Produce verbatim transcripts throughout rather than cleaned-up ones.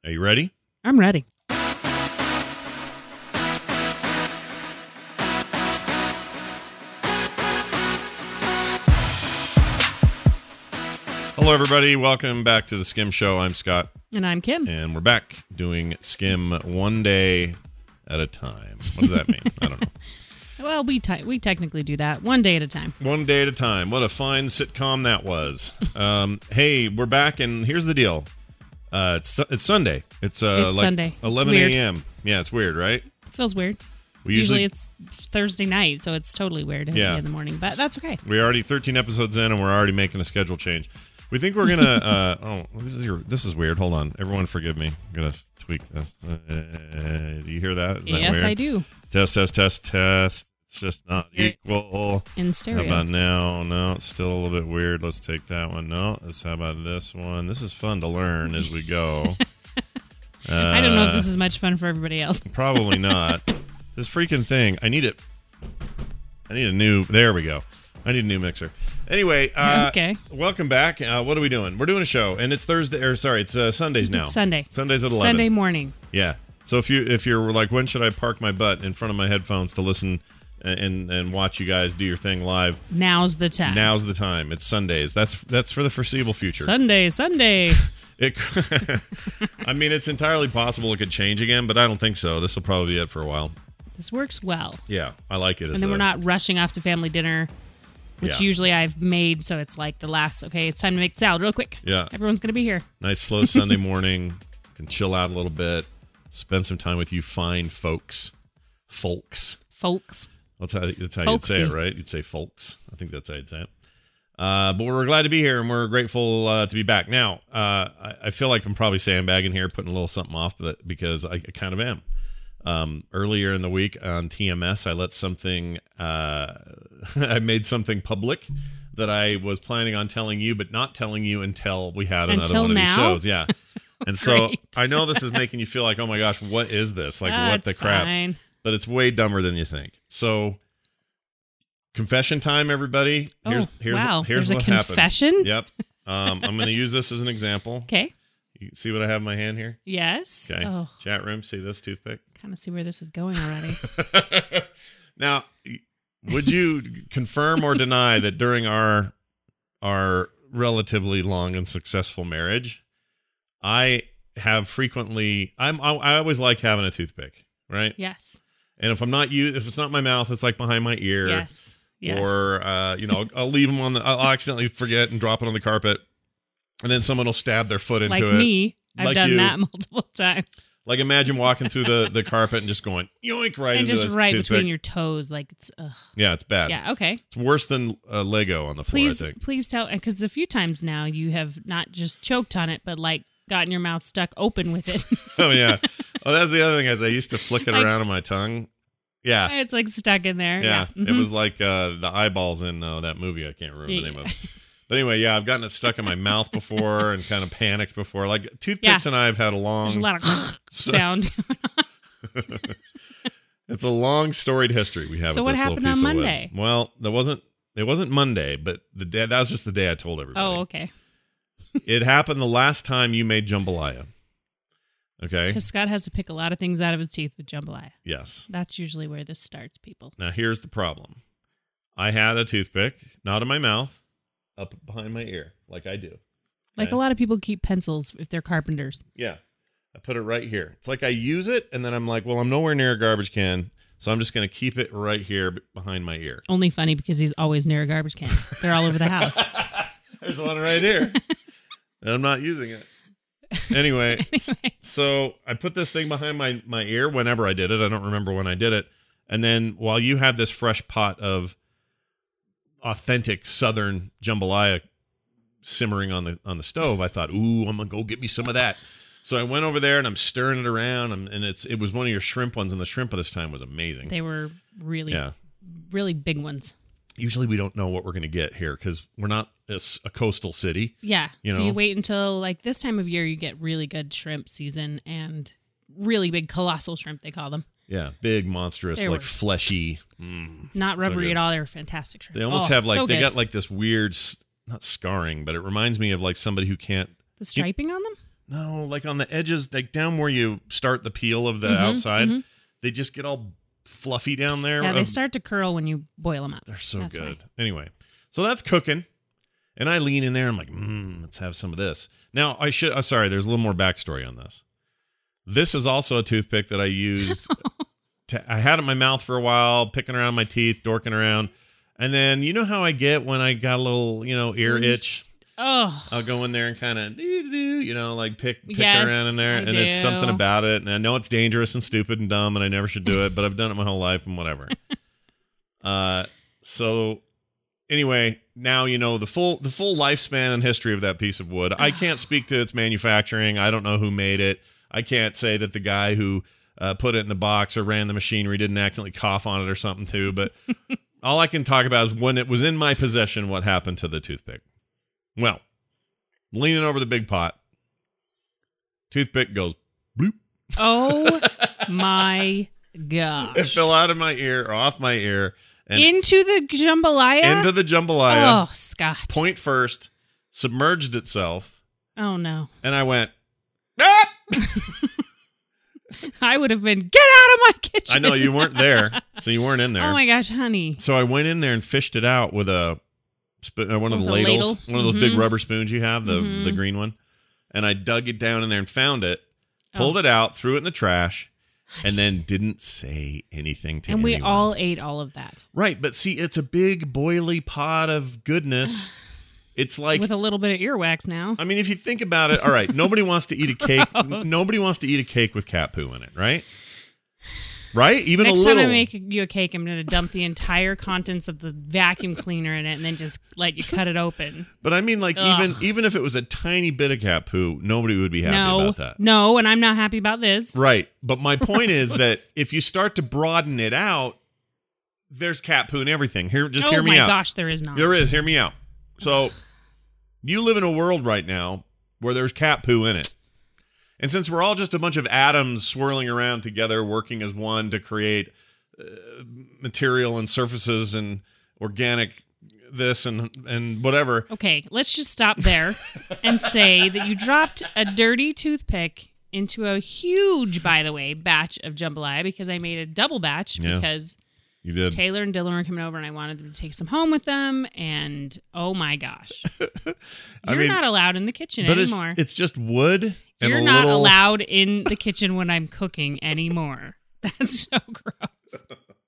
Are you ready? I'm ready. Hello, everybody. Welcome back to the Skim Show. I'm Scott. And I'm Kim. And we're back doing Skim one day at a time. What does that mean? I don't know. Well, we te- we technically do that one day at a time. One day at a time. What a fine sitcom that was. um, hey, we're back, and here's the deal. Uh, it's it's Sunday. It's, uh, It's like Sunday. It's eleven a.m. Yeah, it's weird, right? Feels weird. We usually, usually it's Thursday night, so it's totally weird Yeah. in the morning, but that's okay. We're already thirteen episodes in, and we're already making a schedule change. We think we're gonna. uh, oh, this is your. This is weird. Hold on, everyone, forgive me. I'm gonna tweak this. Uh, do you hear that? Isn't that Yes, weird? I do. Test, test, test, test. It's just not equal. In stereo. How about now? No, it's still a little bit weird. Let's take that one. No, let's. How about this one? This is fun to learn as we go. uh, I don't know if this is much fun for everybody else. Probably not. This freaking thing. I need it. I need a new. There we go. I need a new mixer. Anyway, uh, okay. Welcome back. Uh, what are we doing? We're doing a show, and it's Thursday. Or sorry, it's uh, Sundays now. It's Sunday. Sundays at eleven. Sunday morning. Yeah. So if you if you're like, when should I park my butt in front of my headphones to listen and and watch you guys do your thing live? Now's the time. Now's the time. It's Sundays. That's that's for the foreseeable future. Sunday, Sunday. It. I mean, it's entirely possible it could change again, but I don't think so. This will probably be it for a while. This works well. Yeah, I like it. And as then a, we're not rushing off to family dinner, which Yeah. usually I've made, so it's like the last, okay, it's time to make salad real quick. Yeah. Everyone's going to be here. Nice slow Sunday morning. Can chill out a little bit. Spend some time with you fine folks. Folks. Folks. That's how, that's how you'd Folksy. say it, right? You'd say folks. I think that's how you'd say it. Uh, but we're glad to be here, and we're grateful uh, to be back. Now, uh, I, I feel like I'm probably sandbagging here, putting a little something off, but because I, I kind of am. Um, earlier in the week on T M S, I let something, uh, I made something public that I was planning on telling you, but not telling you until we had another Until one of these now? shows. Yeah. And so Great. I know this is making you feel like, oh my gosh, what is this? Like, Ah, what it's the crap? fine. But it's way dumber than you think. So, confession time, everybody. Here's Oh, here's wow. what, here's There's what a happened. confession? Yep. Um, I'm going to use this as an example. Okay. You see what I have in my hand here? Yes. Okay. Oh, Chat room, see this toothpick? kind of see where this is going already. Now, would you confirm or deny that during our our relatively long and successful marriage, I have frequently I'm I, I always like having a toothpick, right? Yes. And if I'm not you, if it's not my mouth, it's like behind my ear. Yes. Yes. Or uh, you know, I'll, I'll leave them on the. I'll accidentally forget and drop it on the carpet, and then someone will stab their foot into like it. me. I've Like done you. that multiple times. Like imagine walking through the, the carpet and just going yoink right And into just this right toothpick. between your toes. Like it's, ugh. Yeah, it's bad. Yeah, okay. It's worse than uh, Lego on the floor. Please, I think. please tell, because a few times now you have not just choked on it, but like gotten your mouth stuck open with it. Oh yeah. Oh, that's the other thing is I used to flick it Like- around on my tongue. Yeah. It's like stuck in there. Yeah, Yeah. it Mhm. was like uh, the eyeballs in uh, that movie. I can't remember the name of it. But anyway, yeah, I've gotten it stuck in my mouth before and kind of panicked before. Like toothpicks Yeah. and I have had a long. There's a lot of sound. It's a long storied history we have. So with what this little happened on piece of wood. Monday? Well, that wasn't. It wasn't Monday, but the day that was just the day I told everybody. Oh, okay. It happened the last time you made jambalaya. Okay. Because Scott has to pick a lot of things out of his teeth with jambalaya. Yes. That's usually where this starts, people. Now here's the problem. I had a toothpick, not in my mouth, up behind my ear, like I do. Like Okay? a lot of people keep pencils if they're carpenters. Yeah. I put it right here. It's like I use it, and then I'm like, well, I'm nowhere near a garbage can, so I'm just going to keep it right here b- behind my ear. Only funny because he's always near a garbage can. They're all over the house. There's one right here. And I'm not using it. Anyway, s- so I put this thing behind my, my ear whenever I did it. I don't remember when I did it. And then while you had this fresh pot of authentic Southern jambalaya simmering on the on the stove, I thought, ooh, I'm going to go get me some of that. So I went over there and I'm stirring it around, and and it's it was one of your shrimp ones, and the shrimp of this time was amazing. They were really, Yeah. really big ones. Usually we don't know what we're going to get here because we're not a, s- a coastal city. Yeah. You so know? you wait until like this time of year, you get really good shrimp season and really big colossal shrimp, they call them. Yeah, big, monstrous, They like were fleshy. Mm, Not so rubbery good. at all. They were fantastic shrimp. They almost Oh, have like so they good. got like this weird, s- not scarring, but it reminds me of like somebody who can't. the striping on them. No, like on the edges, like down where you start the peel of the Mm-hmm, outside, mm-hmm. they just get all fluffy down there. Yeah, they of- start to curl when you boil them up. They're so That's good. why. Anyway, so that's cooking. And I lean in there. I'm like, mm, let's have some of this. Now, I should, I'm sorry, there's a little more backstory on this. This is also a toothpick that I used. to, I had it in my mouth for a while, picking around my teeth, dorking around. And then, you know how I get when I got a little, you know, ear itch? Oh, I'll go in there and kind of, you know, like pick, pick Yes, around in there. I and it's do. something about it. And I know it's dangerous and stupid and dumb and I never should do it, but I've done it my whole life and whatever. uh, so anyway, now you know the full the full lifespan and history of that piece of wood. I can't speak to its manufacturing. I don't know who made it. I can't say that the guy who uh, put it in the box or ran the machinery didn't accidentally cough on it or something too. But all I can talk about is when it was in my possession, what happened to the toothpick. Well, leaning over the big pot, toothpick goes bloop. oh my gosh. It fell out of my ear or off my ear. And into the jambalaya? into the jambalaya. Oh, Scott. Point first, submerged itself, Oh, no. and I went, ah! I would have been, get out of my kitchen. I know you weren't there, so you weren't in there. Oh, my gosh, honey. So I went in there and fished it out with a sp- uh, one of With the a ladles, ladle? one of those big Mhm. rubber spoons you have, the Mhm. the green one, and I dug it down in there and found it, pulled Oh. it out, threw it in the trash, and then didn't say anything to And we anyone. all ate all of that. Right, but see, it's a big boily pot of goodness. It's like With a little bit of earwax now. I mean, if you think about it, all right, nobody wants to eat a cake. Gross. n- Nobody wants to eat a cake with cat poo in it, right? Right? Even Next a little. time I make you a cake, I'm going to dump the entire contents of the vacuum cleaner in it and then just let you cut it open. but I mean, like, Ugh. even even if it was a tiny bit of cat poo, nobody would be happy no, about that. no, and I'm not happy about this. Right. But my point is that if you start to broaden it out, there's cat poo and everything. Here, just oh hear me my out. gosh, there is not. There is. Hear me out. So, you live in a world right now where there's cat poo in it. And since we're all just a bunch of atoms swirling around together, working as one to create uh, material and surfaces and organic this and and whatever. Okay, let's just stop there and say that you dropped a dirty toothpick into a huge, by the way, batch of jambalaya because I made a double batch Yeah. because You did. Taylor and Dylan were coming over and I wanted them to take some home with them. And oh my gosh, I you're mean, not allowed in the kitchen but it's, anymore. it's just wood and You're a not little... allowed in the kitchen when I'm cooking anymore. That's so gross.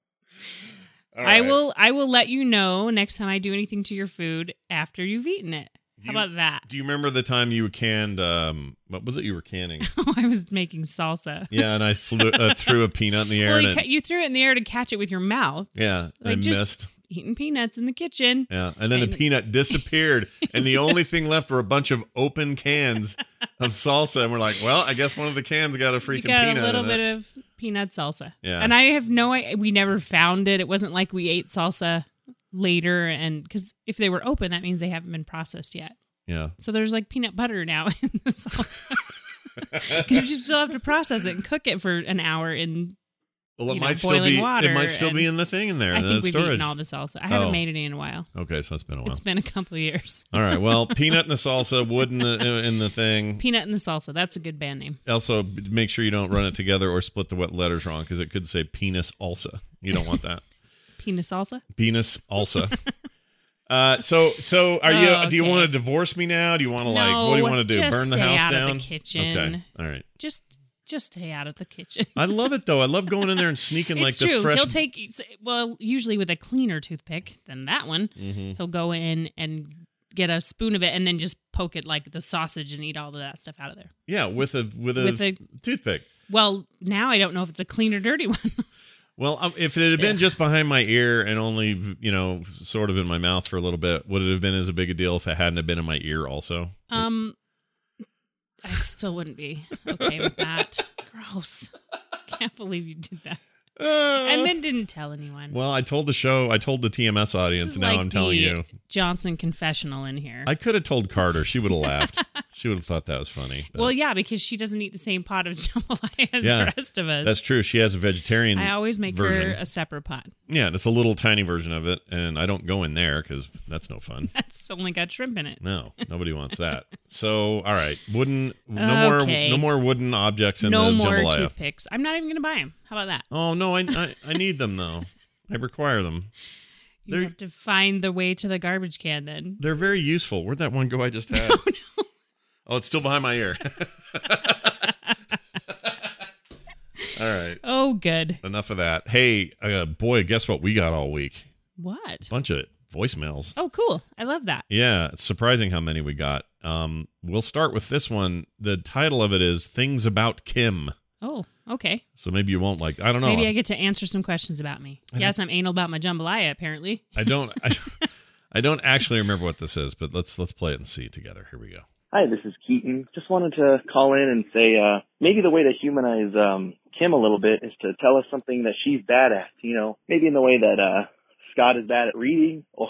All I right. will I will let you know next time I do anything to your food after you've eaten it. How You- about that? Do you remember the time you canned, um, what was it you were canning? Oh, I was making salsa. Yeah, and I flew, uh, threw a peanut in the air. Well, and you, it, ca- you threw it in the air to catch it with your mouth. yeah, Like I just missed. eating peanuts in the kitchen. Yeah, and then and- the peanut disappeared, and the only thing left were a bunch of open cans of salsa. And we're like, well, I guess one of the cans got a freaking You got peanut. a little in bit it. of peanut salsa. Yeah. And I have no idea. We never found it. It wasn't like we ate salsa later. And because if they were open, that means they haven't been processed yet. Yeah. So there's like peanut butter now in the salsa. Because you still have to process it and cook it for an hour in. Well, it you know, might still boiling be. water It might still be and- in the thing in there. I the think we've storage. eaten all the salsa. I haven't Oh. made it in a while. Okay, so it's been a while. It's been a couple of years. All right. Well, peanut in the salsa, wood in the in the thing. Peanut and the salsa. That's a good band name. Also, make sure you don't run it together or split the wet letters wrong because it could say penis alsa. You don't want that. Penis salsa? Penis alsa. Uh, so so are you? Oh, Do you okay. want to divorce me now? Do you want to like? No, What do you want to do? just Burn the stay house out of the down? kitchen. Okay. All right. Just just stay out of the kitchen. I love it though. I love going in there and sneaking like It's the true. fresh. He'll take well, usually with a cleaner toothpick than that one. Mhm. He'll go in and get a spoon of it and then just poke it like the sausage and eat all of that stuff out of there. Yeah, with a with a, With a- toothpick. Well, now I don't know if it's a clean or dirty one. Well, um, if it had been Ugh. just behind my ear and only, you know, sort of in my mouth for a little bit, would it have been as a big a deal if it hadn't have been in my ear also? um, I still wouldn't be okay with that. Gross. Can't believe you did that. Uh, And then didn't tell anyone. well, I told the show, I told the T M S audience, is and now like I'm telling the- you. Johnson confessional in here. I could have told Carter. She would have laughed. She would have thought that was funny. But. Well, yeah, because she doesn't eat the same pot of jambalaya as Yeah, the rest of us. That's true. She has a vegetarian I always make version. her a separate pot. Yeah, it's a little tiny version of it, and I don't go in there because that's no fun. That's only got shrimp in it. No, nobody wants that. So, all right, wooden. No Okay. more. No more wooden objects in No the more jambalaya. toothpicks. I'm not even going to buy them. How about that? Oh no, I, I I need them though. I require them. You They're- have to find the way to the garbage can then. They're very useful. Where'd that one go I just had? Oh, no. Oh, it's still behind my ear. All right. Oh, good. Enough of that. Hey, uh, boy, guess what we got all week? What? Bunch of voicemails. Oh, cool. I love that. Yeah, it's surprising how many we got. Um, we'll start with this one. The title of it is Things About Kim. Oh, okay. So maybe you won't like, I don't know. Maybe I get to answer some questions about me. Yes, I'm anal about my jambalaya, apparently. I don't I, I don't actually remember what this is, but let's let's play it and see together. Here we go. Hi, this is Keaton. Just wanted to call in and say uh, maybe the way to humanize um, Kim a little bit is to tell us something that she's bad at. You know, maybe in the way that uh, Scott is bad at reading or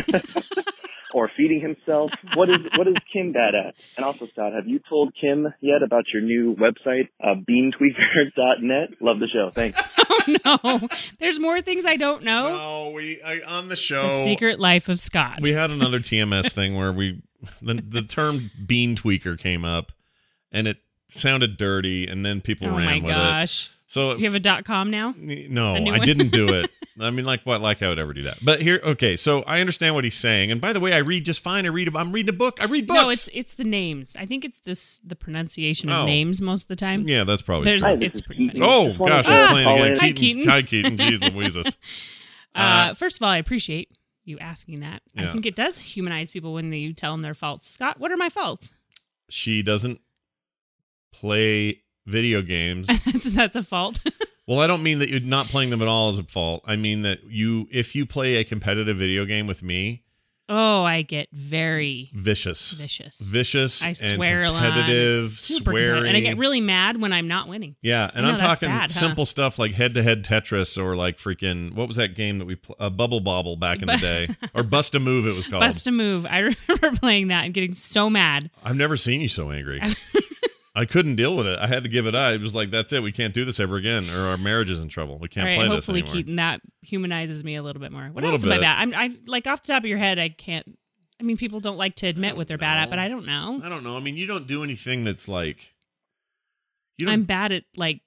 or feeding himself. What is what is Kim bad at? And also, Scott, have you told Kim yet about your new website, uh, bean tweaker dot net? Love the show. Thanks. Oh, no. There's more things I don't know. No, we I, on the show. The Secret Life of Scott. We had another T M S thing where we the, the term bean tweaker came up and it sounded dirty and then people oh, ran my with gosh. it. So You have a dot com now? no, A new I one? didn't do it. I mean, like what? Like I would ever do that. But here, okay. So I understand what he's saying. And by the way, I read just fine. I read. I'm reading a book. I read books. No, it's it's the names. I think it's this the pronunciation of Oh. names most of the time. yeah, that's probably There's true. Hi, this it's is pretty Keaton. funny. Oh Just wanted gosh, to we're call playing again. in. Hi, Keaton's, Keaton. Hi, Keaton. Jeez Louises. Uh, first of all, I appreciate you asking that. I Yeah. think it does humanize people when you tell them their faults. Scott, what are my faults? She doesn't play video games. that's, that's a fault. Well, I don't mean that you're not playing them at all as a fault. I mean that you, if you play a competitive video game with me, oh, I get very vicious, vicious. vicious, I and swear a lot. competitive, It's super swearing, competitive. And I get really mad when I'm not winning. yeah. And I know, I'm that's talking bad, huh? simple stuff like head-to-head Tetris or like freaking what was that game that we pl- uh, Bubble Bobble back in the day or Bust a Move it was called. Bust a move. I remember playing that and getting so mad. I've never seen you so angry. I couldn't deal with it. I had to give it up. It was like, that's it. We can't do this ever again, or our marriage is in trouble. We can't All right, play this hopefully, anymore. Keaton, that humanizes me a little bit more. What A little else am I bit. bad? I'm I like off the top of your head. I can't. I mean, people don't like to admit what they're bad at, know. but I don't know. I don't know. I mean, you don't do anything that's like. You don't, I'm bad at like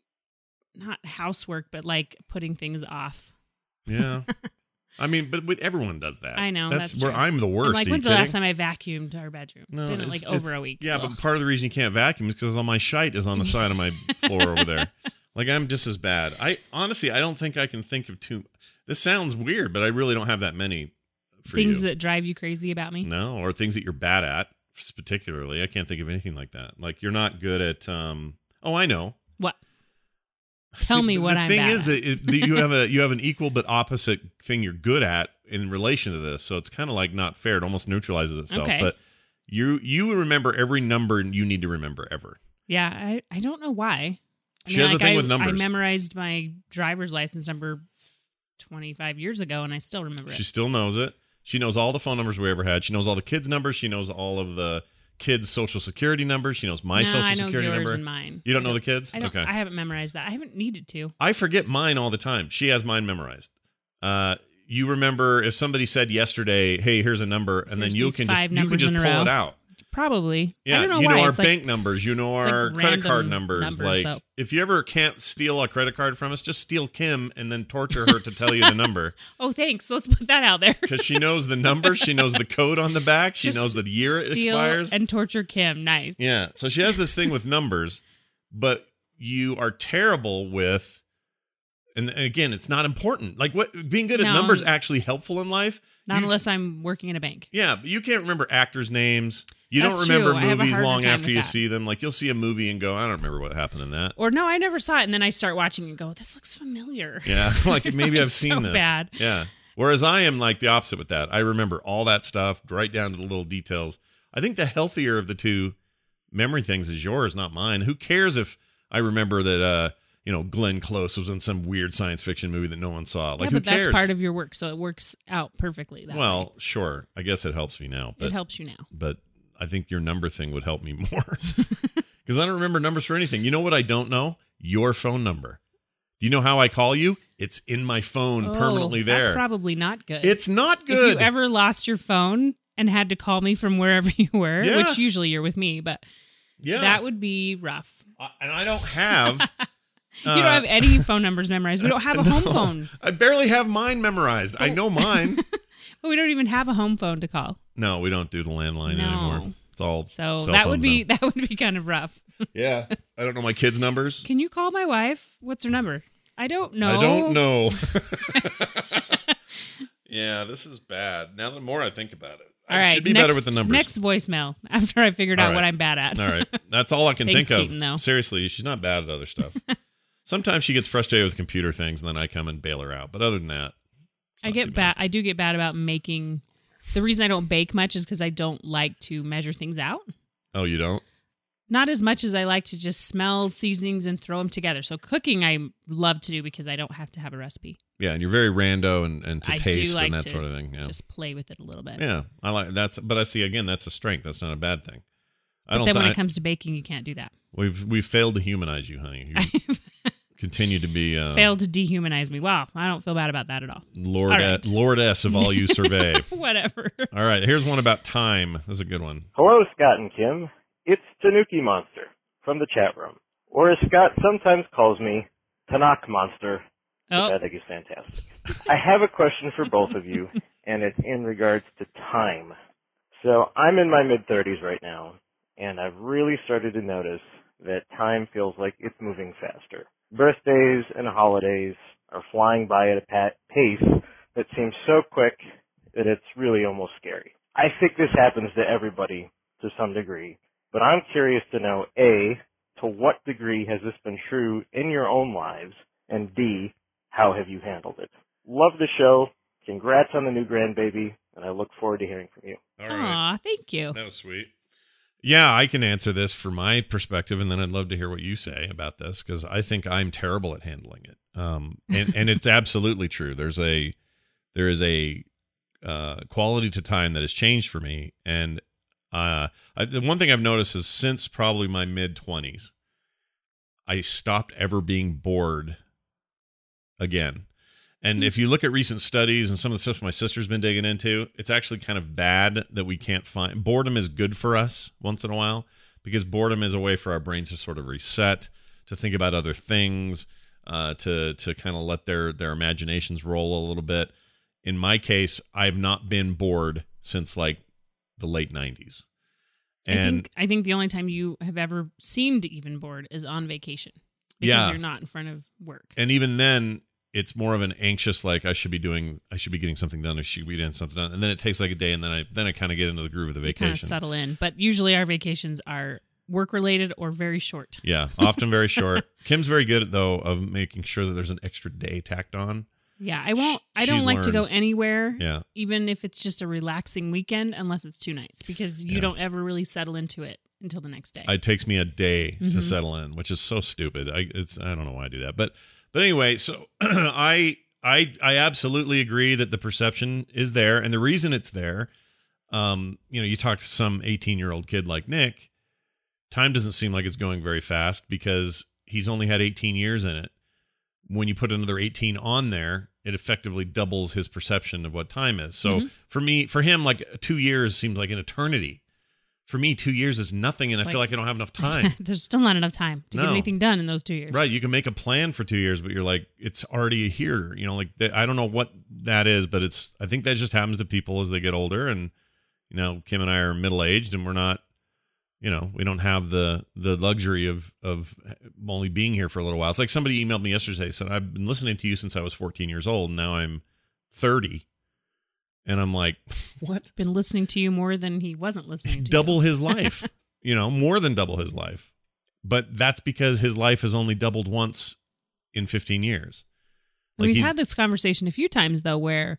not housework, but like putting things off. Yeah. I mean, but with everyone does that. I know, That's, that's where true. I'm the worst. I'm like, Are you when's the kidding? last time I vacuumed our bedroom? It's No, been it's- like over it's- a week. Yeah, Ugh. but part of the reason you can't vacuum is because all my shite is on the side of my floor over there. Like I'm just as bad. I honestly, I don't think I can think of two. This sounds weird, but I really don't have that many. For things you. that drive you crazy about me. No, or things that you're bad at, particularly. I can't think of anything like that. Like you're not good at. um Oh, I know. What? Tell me the, what the I'm thing bad is at. that, it, that you have a you have an equal but opposite thing you're good at in relation to this. So it's kind of like not fair. It almost neutralizes itself. Okay. But you you remember every number you need to remember ever. Yeah, I, I don't know why. I She has a thing I, with numbers. I memorized my driver's license number twenty-five years ago, and I still remember She it. still knows it. She knows all the phone numbers we ever had. She knows all the kids' numbers. She knows all of the kids' social security numbers. She knows my no, social I know security yours number. and mine. You don't I know the kids? I don't, Okay. I haven't memorized that. I haven't needed to. I forget mine all the time. She has mine memorized. Uh, you remember if somebody said yesterday, "Hey, here's a number," and Here's then you these can just, five you can numbers just in a pull row. it out. Probably. Yeah, I don't know you why. know our it's like, bank numbers. You know it's our like credit card random numbers. numbers, Like though. if you ever can't steal a credit card from us, just steal Kim and then torture her to tell you the number oh, thanks. Let's put that out there. because she knows the number. She knows the code on the back. She Just knows the year it steal expires. and torture Kim. Nice. Yeah. So she has this thing with numbers, but you are terrible with, and again, it's not important. Like what being good at No. numbers actually helpful in life. Not You- unless I'm working in a bank. Yeah, but you can't remember actors' names. You That's don't remember true. I have a movies harder long time after with you that. see them. Like you'll see a movie and go, I don't remember what happened in that. Or no, I never saw it, and then I start watching and go, "This looks familiar." Yeah, like maybe I've It's seen so this. bad. Yeah. Whereas I am like the opposite with that. I remember all that stuff right down to the little details. I think the healthier of the two memory things is yours, not mine. Who cares if I remember that uh, you know, Glenn Close was in some weird science fiction movie that no one saw. Like, yeah, who but cares? that's part of your work, so it works out perfectly. That well, way. sure. I guess it helps me now. But, it helps you now. But I think your number thing would help me more. Because I don't remember numbers for anything. You know what I don't know? Your phone number. Do you know how I call you? It's in my phone Oh, permanently there. That's probably not good. It's not good. If you ever lost your phone and had to call me from wherever you were, Yeah. which usually you're with me, but yeah. that would be rough. Uh, and I don't have... you don't have any phone numbers memorized. We don't have a home No, phone. I barely have mine memorized. I know mine. But we don't even have a home phone to call. No, we don't do the landline No. anymore. It's all So cell that would phones be now. that would be kind of rough. Yeah. I don't know my kids' numbers. Can you call my wife? What's her number? I don't know. I don't know. Yeah, this is bad. Now the more I think about it. All I right, should be next, better with the numbers. Next voicemail after I figured All out right. what I'm bad at. All right. That's all I can Thanks, think of. Keaton, though. Seriously, she's not bad at other stuff. Sometimes she gets frustrated with computer things and then I come and bail her out. But other than that, it's I not too get bad. I do get bad about making. The reason I don't bake much is because I don't like to measure things out. Oh, you don't? Not as much as I like to just smell seasonings and throw them together. So cooking I love to do because I don't have to have a recipe. Yeah, and you're very rando and, and to I do taste like and that to sort of thing. Yeah. Just play with it a little bit. Yeah, I like that's. But I see again, that's a strength. That's not a bad thing. I But don't. then when thi- it comes to baking, you can't do that. we've we've failed to humanize you, honey. You continue to be uh, Failed to dehumanize me. Wow, I don't feel bad about that at all. Lord All right. Lordess of all you survey. Whatever. All right, here's one about time. This is a good one. Hello, Scott and Kim. It's Tanuki Monster from the chat room. Or as Scott sometimes calls me, Tanakh Monster, which Oh, I think is fantastic. I have a question for both of you, and it's in regards to time. So I'm in my mid-thirties right now, and I've really started to notice that time feels like it's moving faster. Birthdays and holidays are flying by at a pat- pace that seems so quick that it's really almost scary. I think this happens to everybody to some degree, but I'm curious to know, A, to what degree has this been true in your own lives, and B, how have you handled it? Love the show. Congrats on the new grandbaby, and I look forward to hearing from you. All right, aw, thank you. that was sweet. Yeah, I can answer this from my perspective, and then I'd love to hear what you say about this because I think I'm terrible at handling it. Um, and and it's absolutely true. There's a there is a uh, quality to time that has changed for me, and uh, I, the one thing I've noticed is since probably my mid twenties, I stopped ever being bored again. And if you look at recent studies and some of the stuff my sister's been digging into, it's actually kind of bad that we can't find. Boredom is good for us once in a while because boredom is a way for our brains to sort of reset, to think about other things, uh, to to kind of let their their imaginations roll a little bit. In my case, I've not been bored since like the late nineties. I And think I think the only time you have ever seemed even bored is on vacation because Yeah. you're not in front of work. and even then it's more of an anxious, like I should be doing, I should be getting something done. I should be getting something done. And then it takes like a day. And then I, then I kind of get into the groove of the You kind of vacation. settle in, but usually our vacations are work related or very short. Yeah. Often very short. Kim's very good though of making sure that there's an extra day tacked on. Yeah, I won't. I She's don't like to go learned. anywhere, Yeah. even if it's just a relaxing weekend, unless it's two nights, because you Yeah. don't ever really settle into it until the next day. It takes me a day to Mhm. settle in, which is so stupid. I, it's, I don't know why I do that, but, but anyway, so I, I, I absolutely agree that the perception is there. And the reason it's there, um, you know, you talk to some eighteen year old kid like Nick, time doesn't seem like it's going very fast because he's only had eighteen years in it. When you put another eighteen on there, it effectively doubles his perception of what time is. So Mhm. for me, for him, like two years seems like an eternity. For me, two years is nothing, and It's I feel like- like I don't have enough time. There's still not enough time to get No. anything done in those two years. Right? You can make a plan for two years, but you're like, it's already here. You know, like th- I don't know what that is, but it's. I think that just happens to people as they get older, and you know, Kim and I are middle aged, and we're not. You know, we don't have the the luxury of of only being here for a little while. It's like somebody emailed me yesterday, said I've been listening to you since I was fourteen years old, and now I'm thirty, and I'm like, what? Been listening to you more than he wasn't listening to Double you. his life, you know, more than double his life, but that's because his life has only doubled once in fifteen years. And We've he's- had this conversation a few times though, where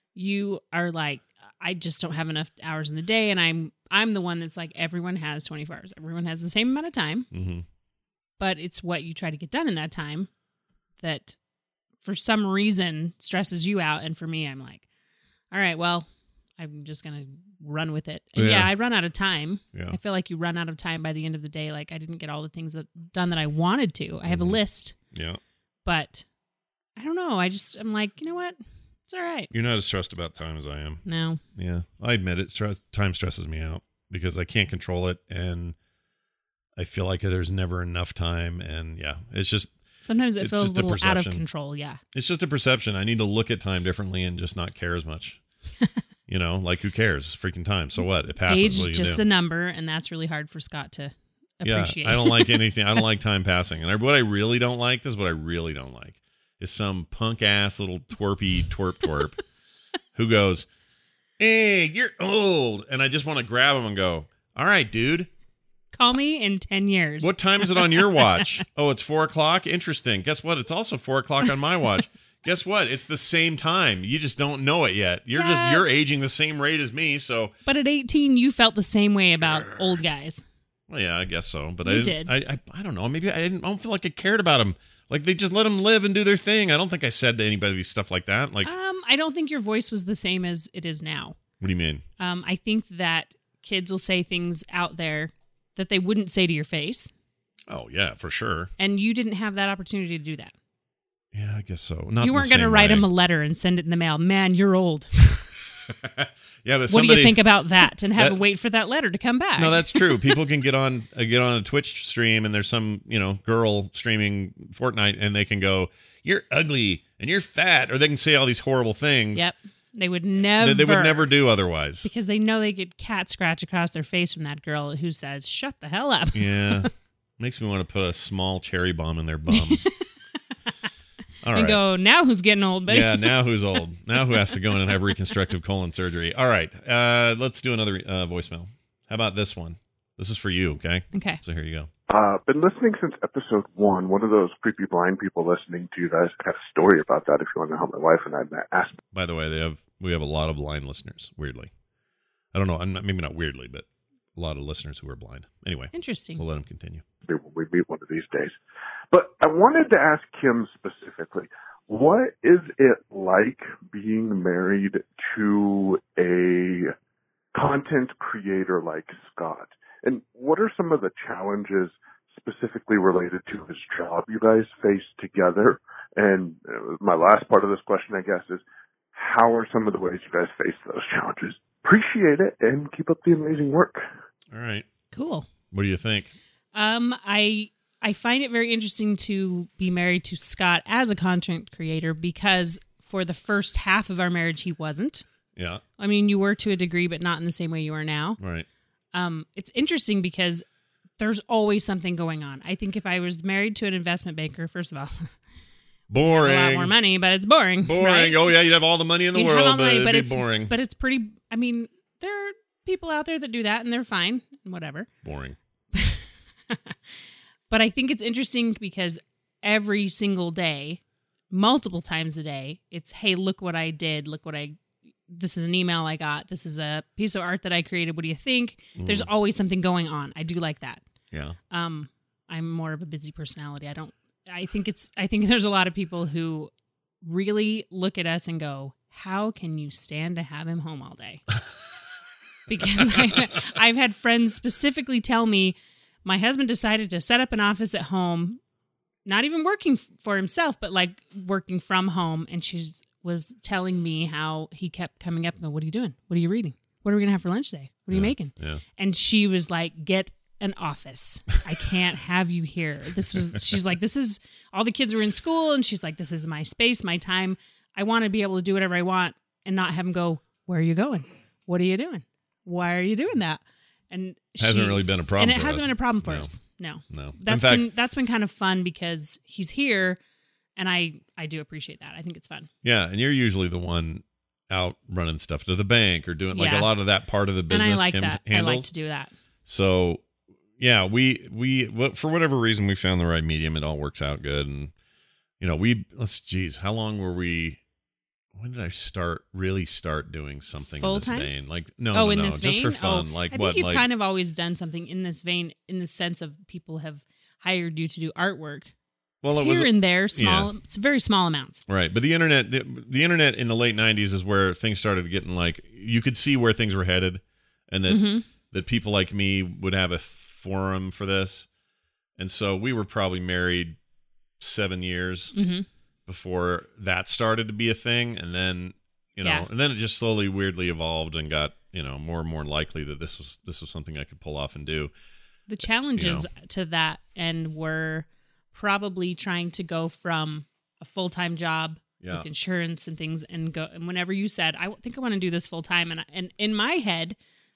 you are like, I just don't have enough hours in the day, and I'm I'm the one that's like, everyone has twenty-four hours. Everyone has the same amount of time. Mm-hmm. but it's what you try to get done in that time that for some reason stresses you out. And for me, I'm like, all right, well, I'm just going to run with it. And yeah. yeah, I run out of time. Yeah. I feel like you run out of time by the end of the day. Like I didn't get all the things that, done that I wanted to. I have mm-hmm. a list. Yeah. But I don't know. I just, I'm like, you know what? It's all right. You're not as stressed about time as I am. No. Yeah. I admit it. Stress, time stresses me out because I can't control it. And I feel like there's never enough time. And yeah, it's just, sometimes it it's feels a just a little out of perception. control. Yeah. It's just a perception. I need to look at time differently and just not care as much. You know, like who cares? It's freaking time. So what? It passes. Age What do is you just do? a number, and that's really hard for Scott to appreciate. Yeah, I don't like anything. I don't like time passing. And I, what I really don't like, this is what I really don't like, is some punk ass little twerpy twerp twerp who goes, hey, you're old. And I just want to grab him and go, all right, dude. Call me in ten years. What time is it on your watch? Oh, it's four o'clock? Interesting. Guess what? It's also four o'clock on my watch. Guess what? It's the same time. You just don't know it yet. You're yeah. just, you're aging the same rate as me, so. But at eighteen, you felt the same way about Grr. old guys. Well, yeah, I guess so. But you I didn't, did. I, I, I don't know. Maybe I didn't, I don't feel like I cared about them. Like, they just let them live and do their thing. I don't think I said to anybody stuff like that. Like, um, I don't think your voice was the same as it is now. What do you mean? Um, I think that kids will say things out there that they wouldn't say to your face. Oh, yeah, for sure. And you didn't have that opportunity to do that. Yeah, I guess so. Not you weren't going to write way. him a letter and send it in the mail. Man, you're old. Yeah, but what somebody, do you think about that? And have that, to wait for that letter to come back. No, that's true. People can get on uh, get on a Twitch stream, and there's some you know girl streaming Fortnite, and they can go, "You're ugly and you're fat," or they can say all these horrible things. Yep, they would never. That they would never do otherwise because they know they get cat scratch across their face from that girl who says, "Shut the hell up." Yeah, makes me want to put a small cherry bomb in their bums. All and right. go, now who's getting old, buddy? Yeah, now who's old? Now who has to go in and have reconstructive colon surgery? All right, uh, let's do another uh, voicemail. How about this one? This is for you, okay? Okay. So here you go. Uh, been listening since episode one. One of those creepy blind people listening to you guys. I have a story about that if you want to know how my wife and I met. Asked. By the way, they have we have a lot of blind listeners, weirdly. I don't know, I'm not, maybe not weirdly, but a lot of listeners who are blind. Anyway. Interesting. We'll let them continue. When we meet one of these days. But I wanted to ask Kim specifically, what is it like being married to a content creator like Scott? And what are some of the challenges specifically related to his job you guys face together? And my last part of this question, I guess, is how are some of the ways you guys face those challenges? Appreciate it and keep up the amazing work. All right. Cool. What do you think? Um, I I find it very interesting to be married to Scott as a content creator because for the first half of our marriage, he wasn't. Yeah. I mean, you were to a degree, but not in the same way you are now. Right. Um, it's interesting because there's always something going on. I think if I was married to an investment banker, first of all, boring. A lot more money, but it's boring. Boring. Right? Oh yeah, you'd have all the money in the you'd world, money, but it'd but be it's, boring. But it's pretty. I mean, there are people out there that do that, and they're fine. Whatever. Boring. But I think it's interesting because every single day, multiple times a day, it's, hey, look what I did. Look what I, this is an email I got. This is a piece of art that I created. What do you think? Mm. There's always something going on. I do like that. Yeah. Um, I'm more of a busy personality. I don't, I think it's, I think there's a lot of people who really look at us and go, how can you stand to have him home all day? Because I, I've had friends specifically tell me, my husband decided to set up an office at home, not even working for himself, but like working from home. And she was telling me how he kept coming up and go, what are you doing? What are you reading? What are we going to have for lunch today? What are yeah, you making? Yeah. And she was like, get an office. I can't have you here. This was, she's like, this is, all the kids were in school. And she's like, this is my space, my time. I want to be able to do whatever I want and not have him go, where are you going? What are you doing? Why are you doing that? And hasn't really been a problem. And it for hasn't us. been a problem for no. us. No, no. That's In fact, been that's been kind of fun because he's here, and I I do appreciate that. I think it's fun. Yeah, and you're usually the one out running stuff to the bank or doing like yeah. a lot of that part of the business. And I like Kim that. handles. I like to do that. So, yeah, we we for whatever reason we found the right medium. It all works out good, and you know we let's geez, how long were we? When did I start really start doing something Full in this time? vein? Like no, oh, no, in no, this just vein? for fun. Oh, like I what? think you've like, kind of always done something in this vein, in the sense of people have hired you to do artwork. Well, it Here was and there, small. yeah. It's very small amounts. Right, but the internet, the, the internet in the late nineties is where things started getting like you could see where things were headed, and that Mm-hmm. that people like me would have a forum for this, and so we were probably married seven years Mm-hmm. before that started to be a thing, and then you know, Yeah. and then it just slowly, weirdly evolved and got you know more and more likely that this was this was something I could pull off and do. The challenges to that and were probably trying to go from a full-time job Yeah. with insurance and things and go and whenever you said I think I want to do this full-time and and in my head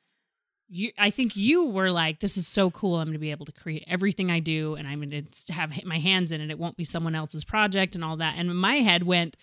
you I think you were like this is so cool I'm going to be able to create everything I do and I'm going to have my hands in it it won't be someone else's project and all that and my head went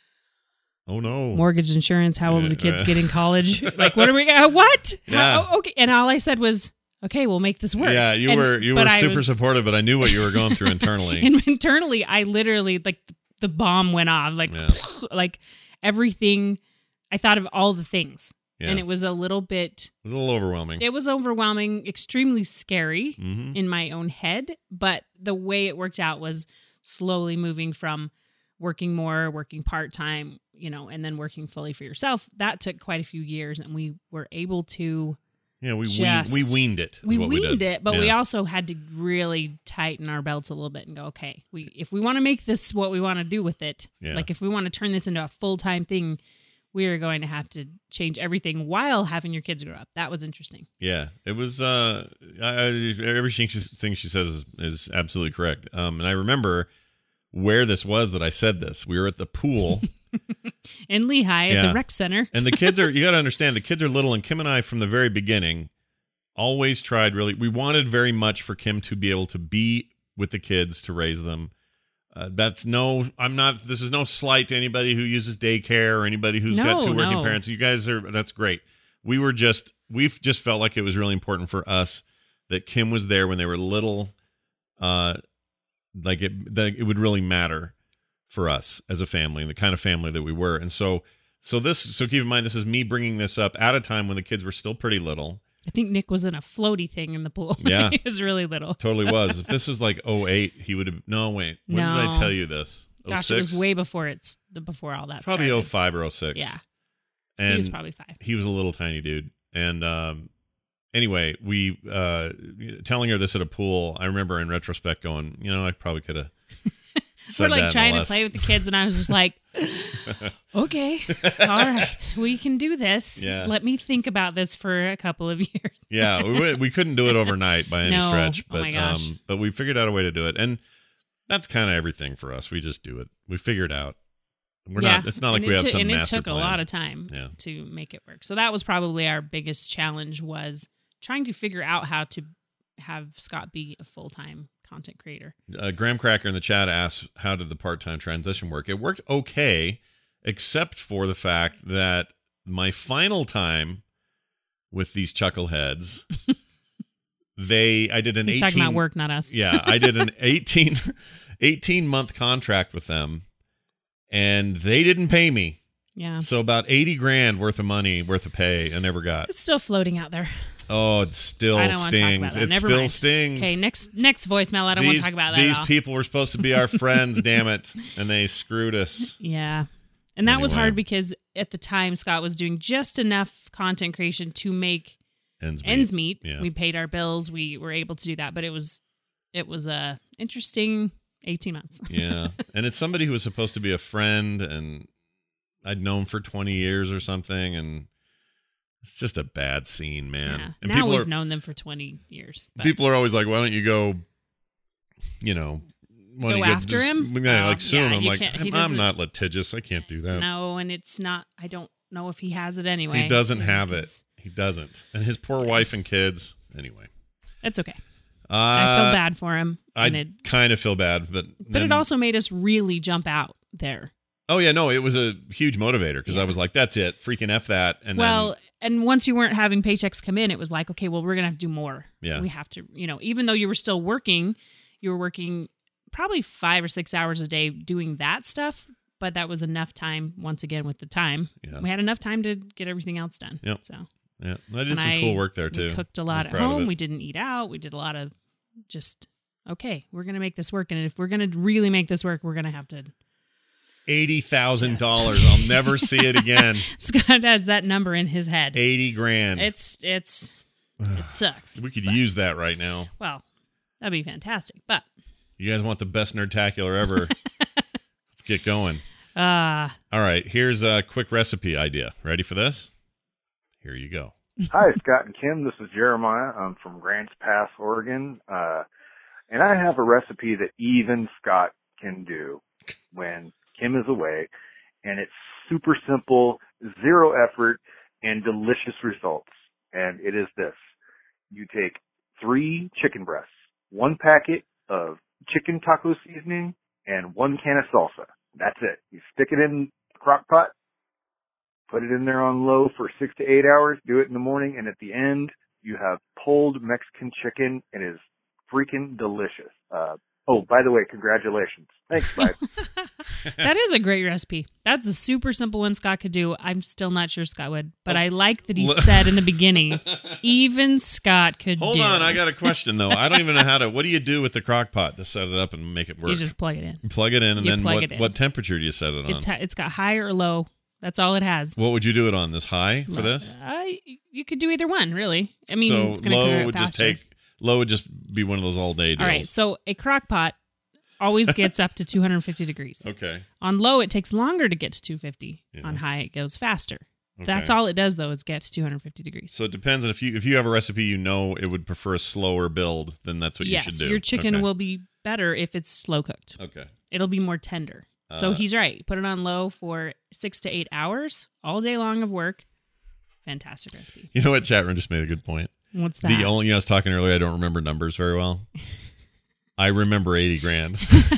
Oh no, mortgage insurance how will Yeah, the kids right. get in college like what are we uh, what Yeah. How, okay and all I said was okay, we'll make this work. yeah, you And- were you but were I super was- supportive, but I knew what you were going through internally. And internally, I literally like the bomb went off, like Yeah. like everything. I thought of all the things, Yeah. and it was a little bit. It was a little overwhelming. It was overwhelming, extremely scary hmm in my own head. But the way it worked out was slowly moving from working more, working part time, you know, and then working fully for yourself. That took quite a few years, and we were able to. Yeah, we Just- we, we weaned it. is We what weaned we did. it, but we Yeah. also had to really tighten our belts a little bit and go, okay, we if we want to make this what we want to do with it, Yeah. like if we want to turn this into a full time thing, we are going to have to change everything while having your kids grow up. That was interesting. Yeah, it was. Uh, I, I, everything she, thing she says is, is absolutely correct. Um, and I remember where this was that I said this. We were at the pool, In Lehigh at Yeah. the rec center, and the kids are. You got to understand, the kids are little, and Kim and I, from the very beginning, always tried. Really, we wanted very much for Kim to be able to be with the kids to raise them. Uh, that's no. I'm not. This is no slight to anybody who uses daycare or anybody who's got No, two working no. parents. You guys are. That's great. We were just. We've just felt like it was really important for us that Kim was there when they were little. Uh, like it. That it would really matter for us as a family and the kind of family that we were. And so. So this. So keep in mind, this is me bringing this up at a time when the kids were still pretty little. I think Nick was in a floaty thing in the pool. Yeah. He was really little. Totally was. If this was like oh eight, he would have. No, wait. When did I No. tell you this? Gosh, it was way before it's the before all that. Probably started. oh five or oh six. Yeah, And he was probably five. he was a little tiny dude. And um, anyway, we uh, telling her this at a pool. I remember in retrospect going, you know, I probably could have. We're like that trying to less. play with the kids, and I was just like, okay, all right, we can do this. Yeah. Let me think about this for a couple of years. Yeah, we, we couldn't do it overnight by any No. stretch, Oh but my gosh. um, but we figured out a way to do it, and that's kind of everything for us. We just do it. We figure it out. We're yeah. not. It's not like And we it have took- some and it master took plan. a lot of time Yeah. to make it work. So that was probably our biggest challenge was trying to figure out how to have Scott be a full time content creator. Uh, Graham Cracker in the chat asks, "How did the part-time transition work?" It worked okay, except for the fact that my final time with these chuckleheads, they I did an He's eighteen. talking about work, not us. Yeah, I did an eighteen, eighteen month contract with them, and they didn't pay me. Yeah. So about eighty grand worth of money, worth of pay, I never got. It's still floating out there. Oh, it still I don't want to talk about stings. that. It Never still mind. stings. Okay, next next voicemail. I don't want these, to talk about that These at all. people were supposed to be our friends, damn it, and they screwed us. Yeah. And that was Anyway. hard because at the time Scott was doing just enough content creation to make Ends meet. ends meet. Yeah. We paid our bills. We were able to do that, but it was it was a interesting eighteen months. Yeah, and it's somebody who was supposed to be a friend, and I'd known for twenty years or something, and it's just a bad scene, man. Yeah. And Now people we've are known them for twenty years. But people are always like, "Why don't you go?" You know, why don't Go you after just- him? Yeah, Oh, like soon. yeah, I'm you like, can't- he I'm, I'm doesn't- not litigious. I can't do that. no, and it's not I don't know if he has it anyway. He doesn't you know, have it. 'cause He doesn't. And his poor wife and kids. Anyway, It's okay. uh, I feel bad for him. I And it, kind of feel bad, but but then- it also made us really jump out there. Oh yeah, no, it was a huge motivator because I Yeah. was like, "That's it, freaking f that." And well, then and once you weren't having paychecks come in, it was like, okay, well, we're gonna have to do more. Yeah. we have to, you know, even though you were still working, you were working probably five or six hours a day doing that stuff. But that was enough time. Once again, with the time, Yeah. we had enough time to get everything else done. Yep. So yeah, I did and some I- cool work there we too. cooked a I lot was at proud of home. it. We didn't eat out. We did a lot of just okay, we're going to make this work. And if we're going to really make this work, we're going to have to. eighty thousand dollars. I'll never see it again. Scott has that number in his head. eighty grand. It's, it's, it sucks. We could but, use that right now. Well, that'd be fantastic. But you guys want the best Nerdtacular ever. Let's get going. Uh, All right. Here's a quick recipe idea. Ready for this? Here you go. Hi, Scott and Kim. This is Jeremiah. I'm from Grants Pass, Oregon. Uh, and I have a recipe that even Scott can do when Kim is away. And it's super simple, zero effort, and delicious results. And it is this. You take three chicken breasts, one packet of chicken taco seasoning, and one can of salsa. That's it. You stick it in the crock pot, put it in there on low for six to eight hours, do it in the morning, and at the end, you have pulled Mexican chicken. It is freaking delicious. Uh, oh, by the way, congratulations. Thanks, bye. That is a great recipe. That's a super simple one Scott could do. I'm still not sure Scott would, but I like that he said in the beginning, even Scott could Hold do. on, I got a question, though. I don't even know how to, what do you do with the crock pot to set it up and make it work? You just plug it in. You plug it in, and You then plug what, it in. what temperature do you set it on? It's, ha- it's got high or low. That's all it has. What would you do it on? This high for this? Uh, you could do either one, really. I mean, so it's going to low cook it would faster. just take, low would just be one of those all day deals. All right, so a crock pot always gets up to two hundred fifty degrees. Okay. On low, it takes longer to get to two hundred fifty. Yeah. On high, it goes faster. Okay. That's all it does, though, is get to two hundred fifty degrees. So it depends. If you if you have a recipe you know it would prefer a slower build, then that's what yes, you should do. your chicken Okay. will be better if it's slow cooked. Okay. It'll be more tender. So Uh, he's right. Put it on low for six to eight hours, all day long of work. Fantastic recipe. You know what? Chat room just made a good point. What's that? The only, you know, I was talking earlier, I don't remember numbers very well. I remember eighty grand.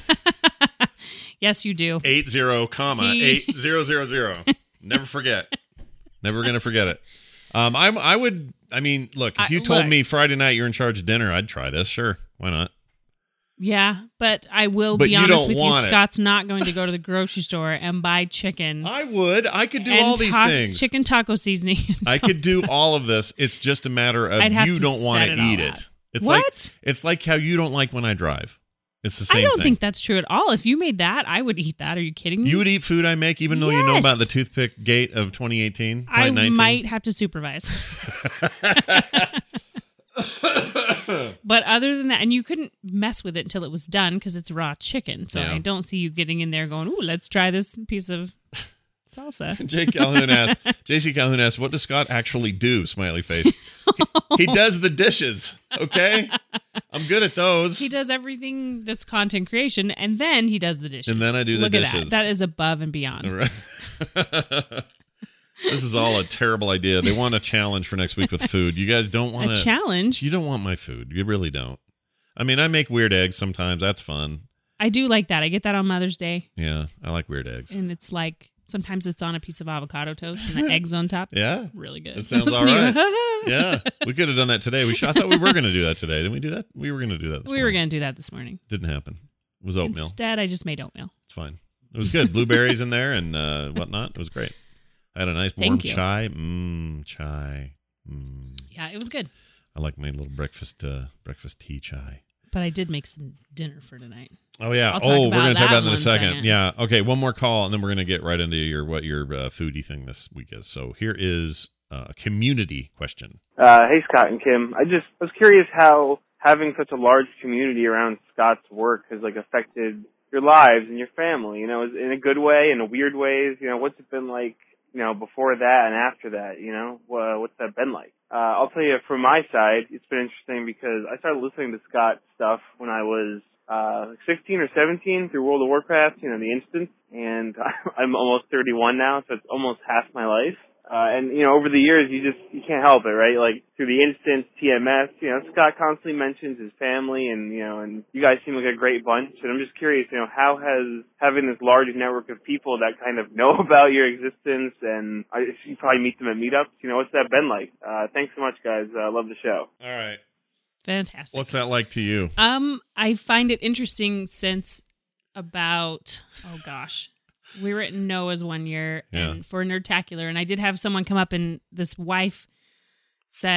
Yes, you do. Eight zero, comma, He- eight zero zero zero. Never forget. Never going to forget it. Um, I'm, I would, I mean, look, if I- you told look. me Friday night you're in charge of dinner, I'd try this. Sure. Why not? Yeah, but I will But be you honest don't with you. want it. Scott's not going to go to the grocery store and buy chicken. I would. I could do and all these ta- things. Chicken taco seasoning. and I could do salsa. all of this. It's just a matter of I'd have you to don't want set to it all eat up. it. It's What? like it's like how you don't like when I drive. It's the same I don't thing. think that's true at all. If you made that, I would eat that. Are you kidding me? You would eat food I make, even though you know Yes. about the toothpick gate of twenty eighteen, I twenty nineteen? might have to supervise. But other than that, and you couldn't mess with it until it was done because it's raw chicken. So Yeah. I don't see you getting in there going, "Ooh, let's try this piece of salsa." Jake Calhoun asked, J C Calhoun asked, what does Scott actually do? Smiley face. he, he does the dishes. Okay. I'm good at those. He does everything that's content creation, and then he does the dishes. And then I do the Look dishes. At that. that is above and beyond. All right. This is all a terrible idea. They want a challenge for next week with food. You guys don't want A to. challenge. You don't want my food. You really don't. I mean, I make weird eggs sometimes. That's fun. I do like that. I get that on Mother's Day, Yeah, I like weird eggs. and it's like sometimes it's on a piece of avocado toast and the eggs on top. It's Yeah. really good. It sounds all Listening- right. Yeah, we could have done that today. We should, I thought we were going to do that today. Didn't we do that? We were going to do that. This We were morning. going to do that this morning. Didn't happen. It was oatmeal. Instead, I just made oatmeal. It's fine. It was good. Blueberries in there and uh, whatnot. It was great. I had a nice warm Thank you. chai. Mmm, chai. Mmm. Yeah, it was good. I like my little breakfast uh, breakfast tea chai. But I did make some dinner for tonight. Oh yeah. I'll talk Oh, we're about going to talk that about that in a one second. second. Yeah. Okay. One more call, and then we're going to get right into your what your uh, foodie thing this week is. So here is uh, a community question. Uh, hey, Scott and Kim. I just was curious how having such a large community around Scott's work has like affected your lives and your family. You know, in a good way, in a weird ways. You know, what's it been like? You know, before that and after that. You know, uh, what's that been like? Uh, I'll tell you from my side, it's been interesting because I started listening to Scott stuff when I was uh sixteen or seventeen through World of Warcraft. You know, the instance, and I'm almost thirty-one now, so it's almost half my life. Uh, and, you know, over the years, you just, you can't help it, right? Like, through the instance, T M S, you know, Scott constantly mentions his family and, you know, and you guys seem like a great bunch. And I'm just curious, you know, how has having this large network of people that kind of know about your existence and I, you probably meet them at meetups, you know, what's that been like? Uh, thanks so much, guys. I uh, love the show. All right. Fantastic. What's that like to you? Um, I find it interesting since about, oh gosh, we were at Noah's one year Yeah. and for Nerdtacular, and I did have someone come up and this wife said,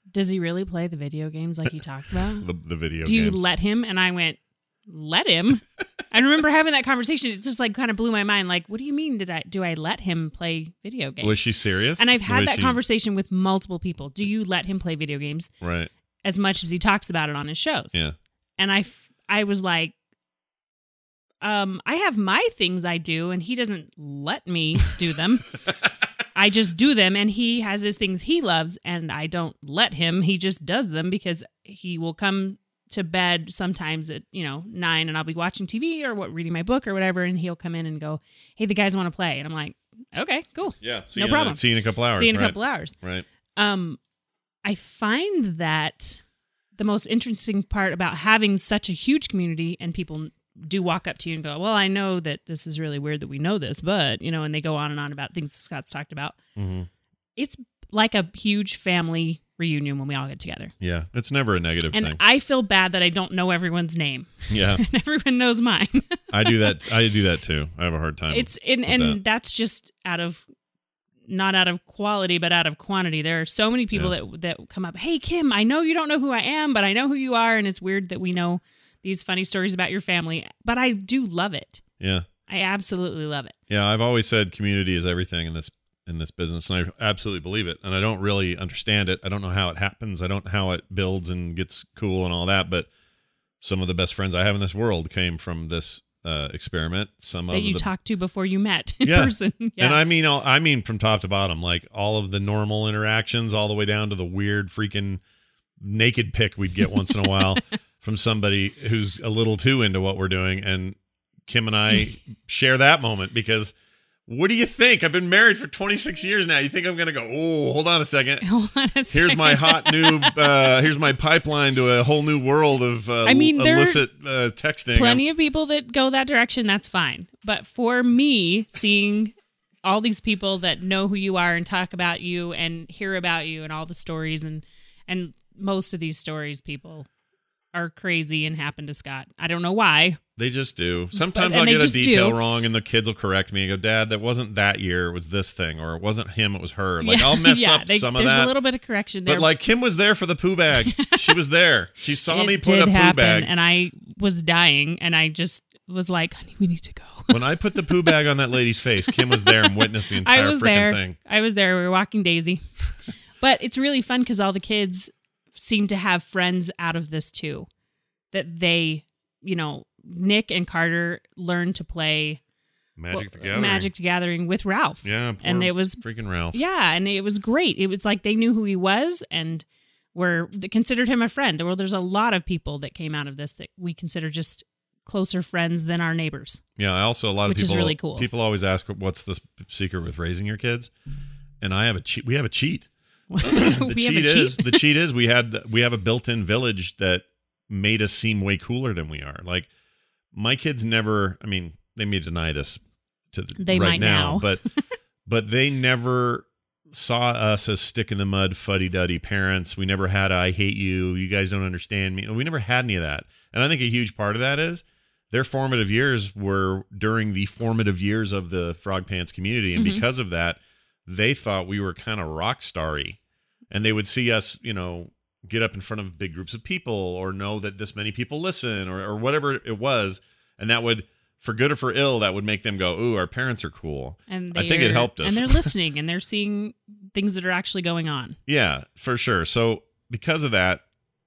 Does he really play the video games like he talks about? the, the video Do games. you let him? And I went, let him? I remember having that conversation. It just like kind of blew my mind. Like, what do you mean? Did I do I let him play video games? Was she serious? And I've had Was that she... conversation with multiple people. Do you let him play video games? Right. As much as he talks about it on his shows. Yeah. And I, f- I was like, um, I have my things I do, and he doesn't let me do them. I just do them, and he has his things he loves, and I don't let him. He just does them because he will come to bed sometimes at, you know, nine, and I'll be watching T V or what, reading my book or whatever, and he'll come in and go, hey, the guys want to play. And I'm like, okay, cool. Yeah. See no you problem. In a, see you in a couple hours. See you in a right. couple hours. Right. Um, I find that the most interesting part about having such a huge community, and people do walk up to you and go, well, I know that this is really weird that we know this, but, you know, and they go on and on about things Scott's talked about. Mm-hmm. It's like a huge family reunion when we all get together. Yeah. It's never a negative and thing. I feel bad that I don't know everyone's name. Yeah. And everyone knows mine. I do that. I do that too. I have a hard time. It's and, with and that. that's just out of not out of quality, but out of quantity. There are so many people Yeah. that that come up. Hey, Kim, I know you don't know who I am, but I know who you are, and it's weird that we know these funny stories about your family. But I do love it. Yeah. I absolutely love it. Yeah. I've always said community is everything in this in this business, and I absolutely believe it. And I don't really understand it. I don't know how it happens. I don't know how it builds and gets cool and all that. But some of the best friends I have in this world came from this uh, experiment. Some That of you the, talked to before you met in Yeah. person. Yeah. And I mean, all, I mean from top to bottom, like all of the normal interactions, all the way down to the weird freaking naked pic we'd get once in a while from somebody who's a little too into what we're doing. And Kim and I share that moment because what do you think? I've been married for twenty-six years now. You think I'm going to go, oh, hold on a second. Hold on a Here's second. my hot new, uh, here's my pipeline to a whole new world of uh, I mean, there are illicit uh, texting. Plenty I'm- of people that go that direction, that's fine. But for me, seeing all these people that know who you are and talk about you and hear about you and all the stories, and and most of these stories, people are crazy and happen to Scott. I don't know why. They just do. Sometimes and I'll they get a just detail do. wrong and the kids will correct me and go, Dad, that wasn't that year. It was this thing. Or it wasn't him. It was her. Like, Yeah, I'll mess yeah, up they- some of there's that. a little bit of correction there. But like Kim was there for the poo bag. She was there. She saw it me put did a poo happen, bag. and I was dying, and I just was like, honey, we need to go. When I put the poo bag on that lady's face, Kim was there and witnessed the I entire was freaking there. thing. I was there. We were walking Daisy. But it's really fun because all the kids seem to have friends out of this too. That they, you know, Nick and Carter learned to play Magic the well, Gathering. Magic the Gathering with Ralph. Yeah. Poor and it was freaking Ralph. Yeah, and it was great. It was like they knew who he was and were they considered him a friend. Well, there's a lot of people that came out of this that we consider just closer friends than our neighbors. Yeah. I also, a lot Which of is people, really cool. people always ask, what's the secret with raising your kids? And I have a cheat. We have a cheat. the We have cheat a cheat? is the cheat is we had we have a built-in village that made us seem way cooler than we are. Like my kids never, I mean, they may deny this to the, They right might now, now. but but they never saw us as stick in the mud fuddy-duddy parents. We never had a, I hate you, you guys don't understand me. We never had any of that. And I think a huge part of that is their formative years were during the formative years of the Frog Pants community. And Mhm. because of that, they thought we were kind of rock starry. And they would see us, you know, get up in front of big groups of people or know that this many people listen or, or whatever it was. And that would, for good or for ill, that would make them go, ooh, our parents are cool. And I think it they're- helped us. And they're listening and they're seeing things that are actually going on. Yeah, for sure. So because of that,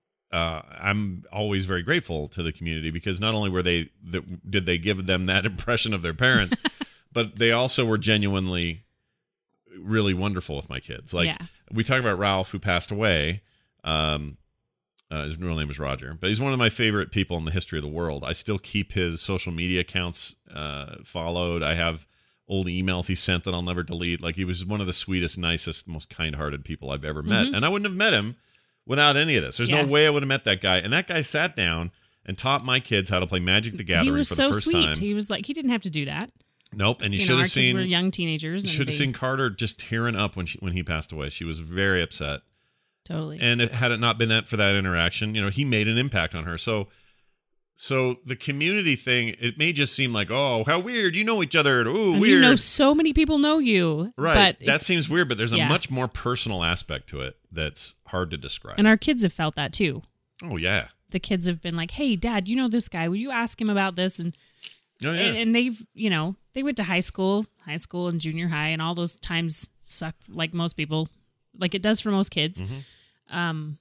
uh, I'm always very grateful to the community because not only were they, that did they give them that impression of their parents, but they also were genuinely really wonderful with my kids. Like Yeah. we talk about Ralph, who passed away. Um, uh, his real name was Roger, but he's one of my favorite people in the history of the world. I still keep his social media accounts uh, followed. I have old emails he sent that I'll never delete. Like he was one of the sweetest, nicest, most kind-hearted people I've ever met. Mhm. And I wouldn't have met him without any of this. There's Yeah. no way I would have met that guy. And that guy sat down and taught my kids how to play Magic the Gathering He was for so the first sweet. time. He was like, he didn't have to do that. Nope. And you, You should know, our have kids seen were young teenagers. you and should have they- seen Carter just tearing up when she when he passed away. She was very upset. Totally. And it, had it not been that for that interaction, you know, he made an impact on her. So So the community thing, it may just seem like, oh, how weird. You know each other. Oh, And weird. You know, so many people know you. Right. But That it's- seems weird, but there's a yeah. much more personal aspect to it that's hard to describe. And our kids have felt that too. oh, yeah. The kids have been like, hey, Dad, you know this guy. Will you ask him about this? And, Oh, yeah. and, and they've, you know, they went to high school, high school and junior high, and all those times suck like most people, like it does for most kids. Mm-hmm. Um,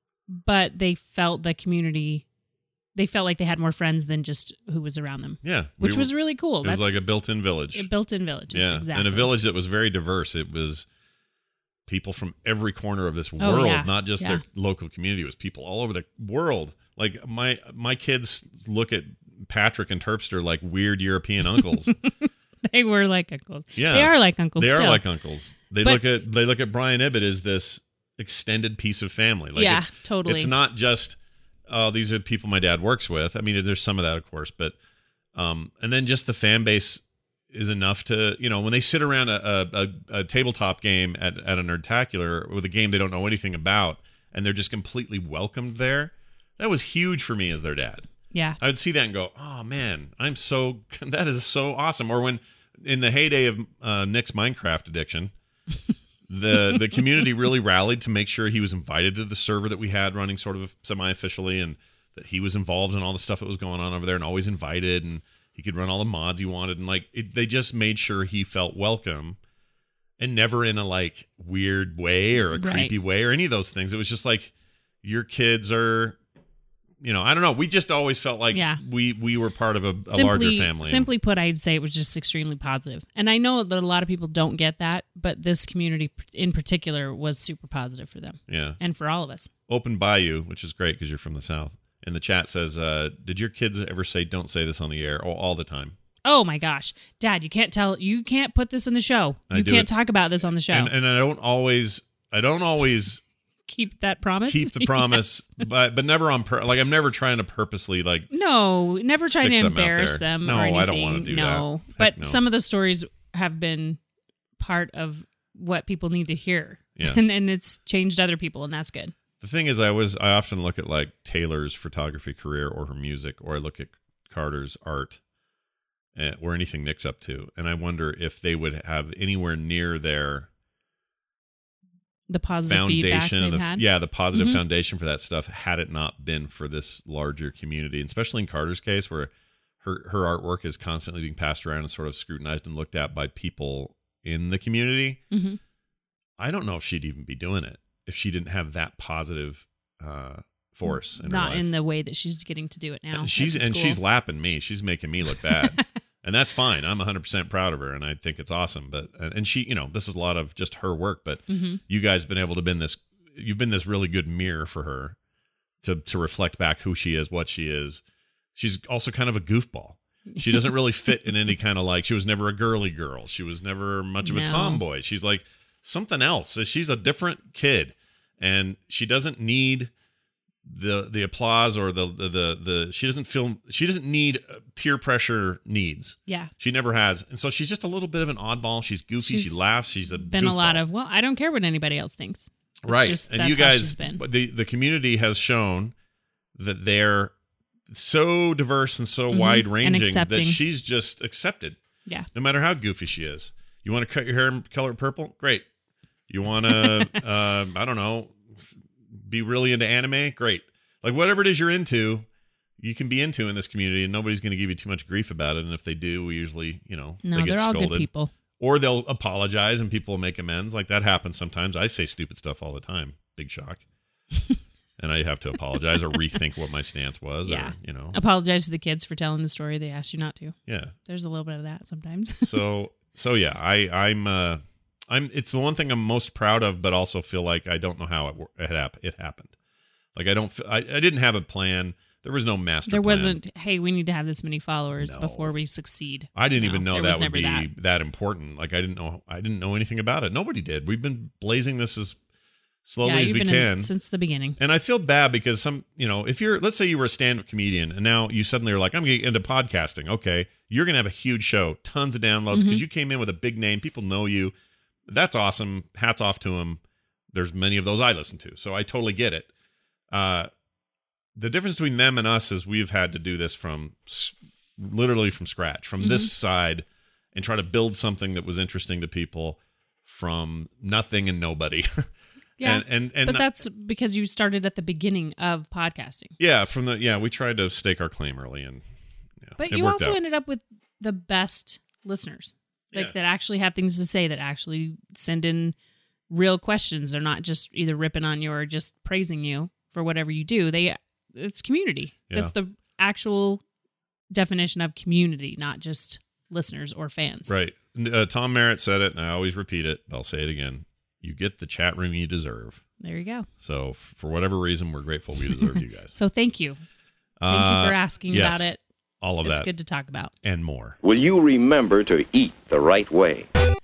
but they felt the community, they felt like they had more friends than just who was around them. yeah. Which we was were- really cool. It was That's like a built-in village. a built-in village. yeah. It's exactly. And a village that was very diverse. It was people from every corner of this Oh, world, yeah. not just Yeah. their local community. It was people all over the world. Like my my kids look at Patrick and Terpster like weird European uncles. They were like uncles. Yeah. They are like uncles They still. are like uncles. They But- look at they look at Brian Ibbett as this extended piece of family. Like Yeah, it's, totally. It's not just oh these are people my dad works with. I mean there's some of that of course, but um and then just the fan base is enough to, you know, when they sit around a a, a tabletop game at at a Nerdtacular with a game they don't know anything about and they're just completely welcomed there. That was huge for me as their dad. Yeah. I would see that and go, "Oh man, I'm so that is so awesome." Or when in the heyday of uh, Nick's Minecraft addiction, the the community really rallied to make sure he was invited to the server that we had running sort of semi-officially, and that he was involved in all the stuff that was going on over there, and always invited, and he could run all the mods he wanted, and like it, they just made sure he felt welcome, and never in a like weird way or a Right. creepy way or any of those things. It was just like your kids are. You know, I don't know. We just always felt like Yeah. we we were part of a, a Simply, larger family. Simply put, I'd say it was just extremely positive. And I know that a lot of people don't get that, but this community in particular was super positive for them Yeah. and for all of us. Open Bayou, which is great because you're from the South. In the chat says, uh, did your kids ever say, don't say this on the air? Oh, all the time. Oh my gosh, Dad, you can't tell, you can't put this in the show. I You do can't it. talk about this on the show. And, and I don't always, I don't always Keep that promise. keep the promise, but but never on, pur- like I'm never trying to purposely like, No, never trying Stick to something out embarrass there. them. No, or anything. I don't wanna do that. no. Heck But no. some of the stories have been part of what people need to hear. Yeah. And, and it's changed other people, and that's good. the thing is, I was, I often look at like Taylor's photography career or her music, or I look at Carter's art uh, or anything Nick's up to. And I wonder if they would have anywhere near their The positive feedback foundation they've of the, had. yeah the positive Mhm. foundation for that stuff had it not been for this larger community, and especially in Carter's case where her her artwork is constantly being passed around and sort of scrutinized and looked at by people in the community. hmm I don't know if she'd even be doing it if she didn't have that positive uh force in her Not life. in the way that she's getting to do it now. she's at the and school. she's lapping me, she's making me look bad. And that's fine. I'm one hundred percent proud of her, and I think it's awesome. But and she, you know, this is a lot of just her work. But Mhm. you guys have been able to been this. You've been this really good mirror for her to to reflect back who she is, what she is. She's also kind of a goofball. She doesn't really fit in any kind of like. She was never a girly girl. She was never much of a No. tomboy. She's like something else. She's a different kid, and she doesn't need the the applause or the the the, the she doesn't feel she doesn't need peer pressure needs. Yeah. She never has. And so she's just a little bit of an oddball. She's goofy, She's she laughs, she's a Been a lot goofball. of, well, I don't care what anybody else thinks. It's right. just- And that's you how guys she's been. but the the community has shown that they're so diverse and so Mhm. wide And ranging that accepting. she's just accepted. Yeah. No matter how goofy she is. You want to cut your hair and color it purple? Great. You want to uh I don't know, be really into anime? Great. Like whatever it is you're into, you can be into in this community, and nobody's going to give you too much grief about it. And if they do, we usually, you know, No, they get they're all scolded. good people. Or they'll apologize and people will make amends. Like that happens sometimes. I say stupid stuff all the time. Big shock. And I have to apologize or rethink what my stance was. Yeah. Or, you know, Apologize to the kids for telling the story they asked you not to. yeah. There's a little bit of that sometimes. So, so yeah, I, I'm, uh, I'm, it's the one thing I'm most proud of, but also feel like I don't know how it, wor- it, hap- it happened. Like I don't, f- I, I didn't have a plan. There was no master There plan. wasn't, hey, we need to have this many followers No. before we succeed. I didn't No, even know there that was would be never that. that. important. Like I didn't know I didn't know anything about it. Nobody did. We've been blazing this as slowly yeah, as you've we been can. in since the beginning. And I feel bad because some, you know, if you're, let's say you were a stand-up comedian and now you suddenly are like, I'm going to get into podcasting. Okay. You're going to have a huge show, tons of downloads because Mhm. you came in with a big name. People know you. That's awesome. Hats off to them. There's many of those I listen to. So I totally get it. Uh, the difference between them and us is we've had to do this from s- literally from scratch, from mm-hmm. this side, and try to build something that was interesting to people from nothing and nobody. Yeah, and, and, and but that's because you started at the beginning of podcasting. Yeah, from the yeah, we tried to stake our claim early, and yeah, but it you worked also out. ended up with the best listeners, like Yeah. that actually have things to say, that actually send in real questions. They're not just either ripping on you or just praising you for whatever you do. They it's community. Yeah. That's the actual definition of community, not just listeners or fans. Right. Uh, Tom Merritt said it, and I always repeat it. I'll say it again. You get the chat room you deserve. There you go. So, f- for whatever reason, we're grateful we deserve you guys. So thank you. Thank Uh, you for asking yes, about it. all of it's that. good to talk about. And more. Will you remember to eat the right way?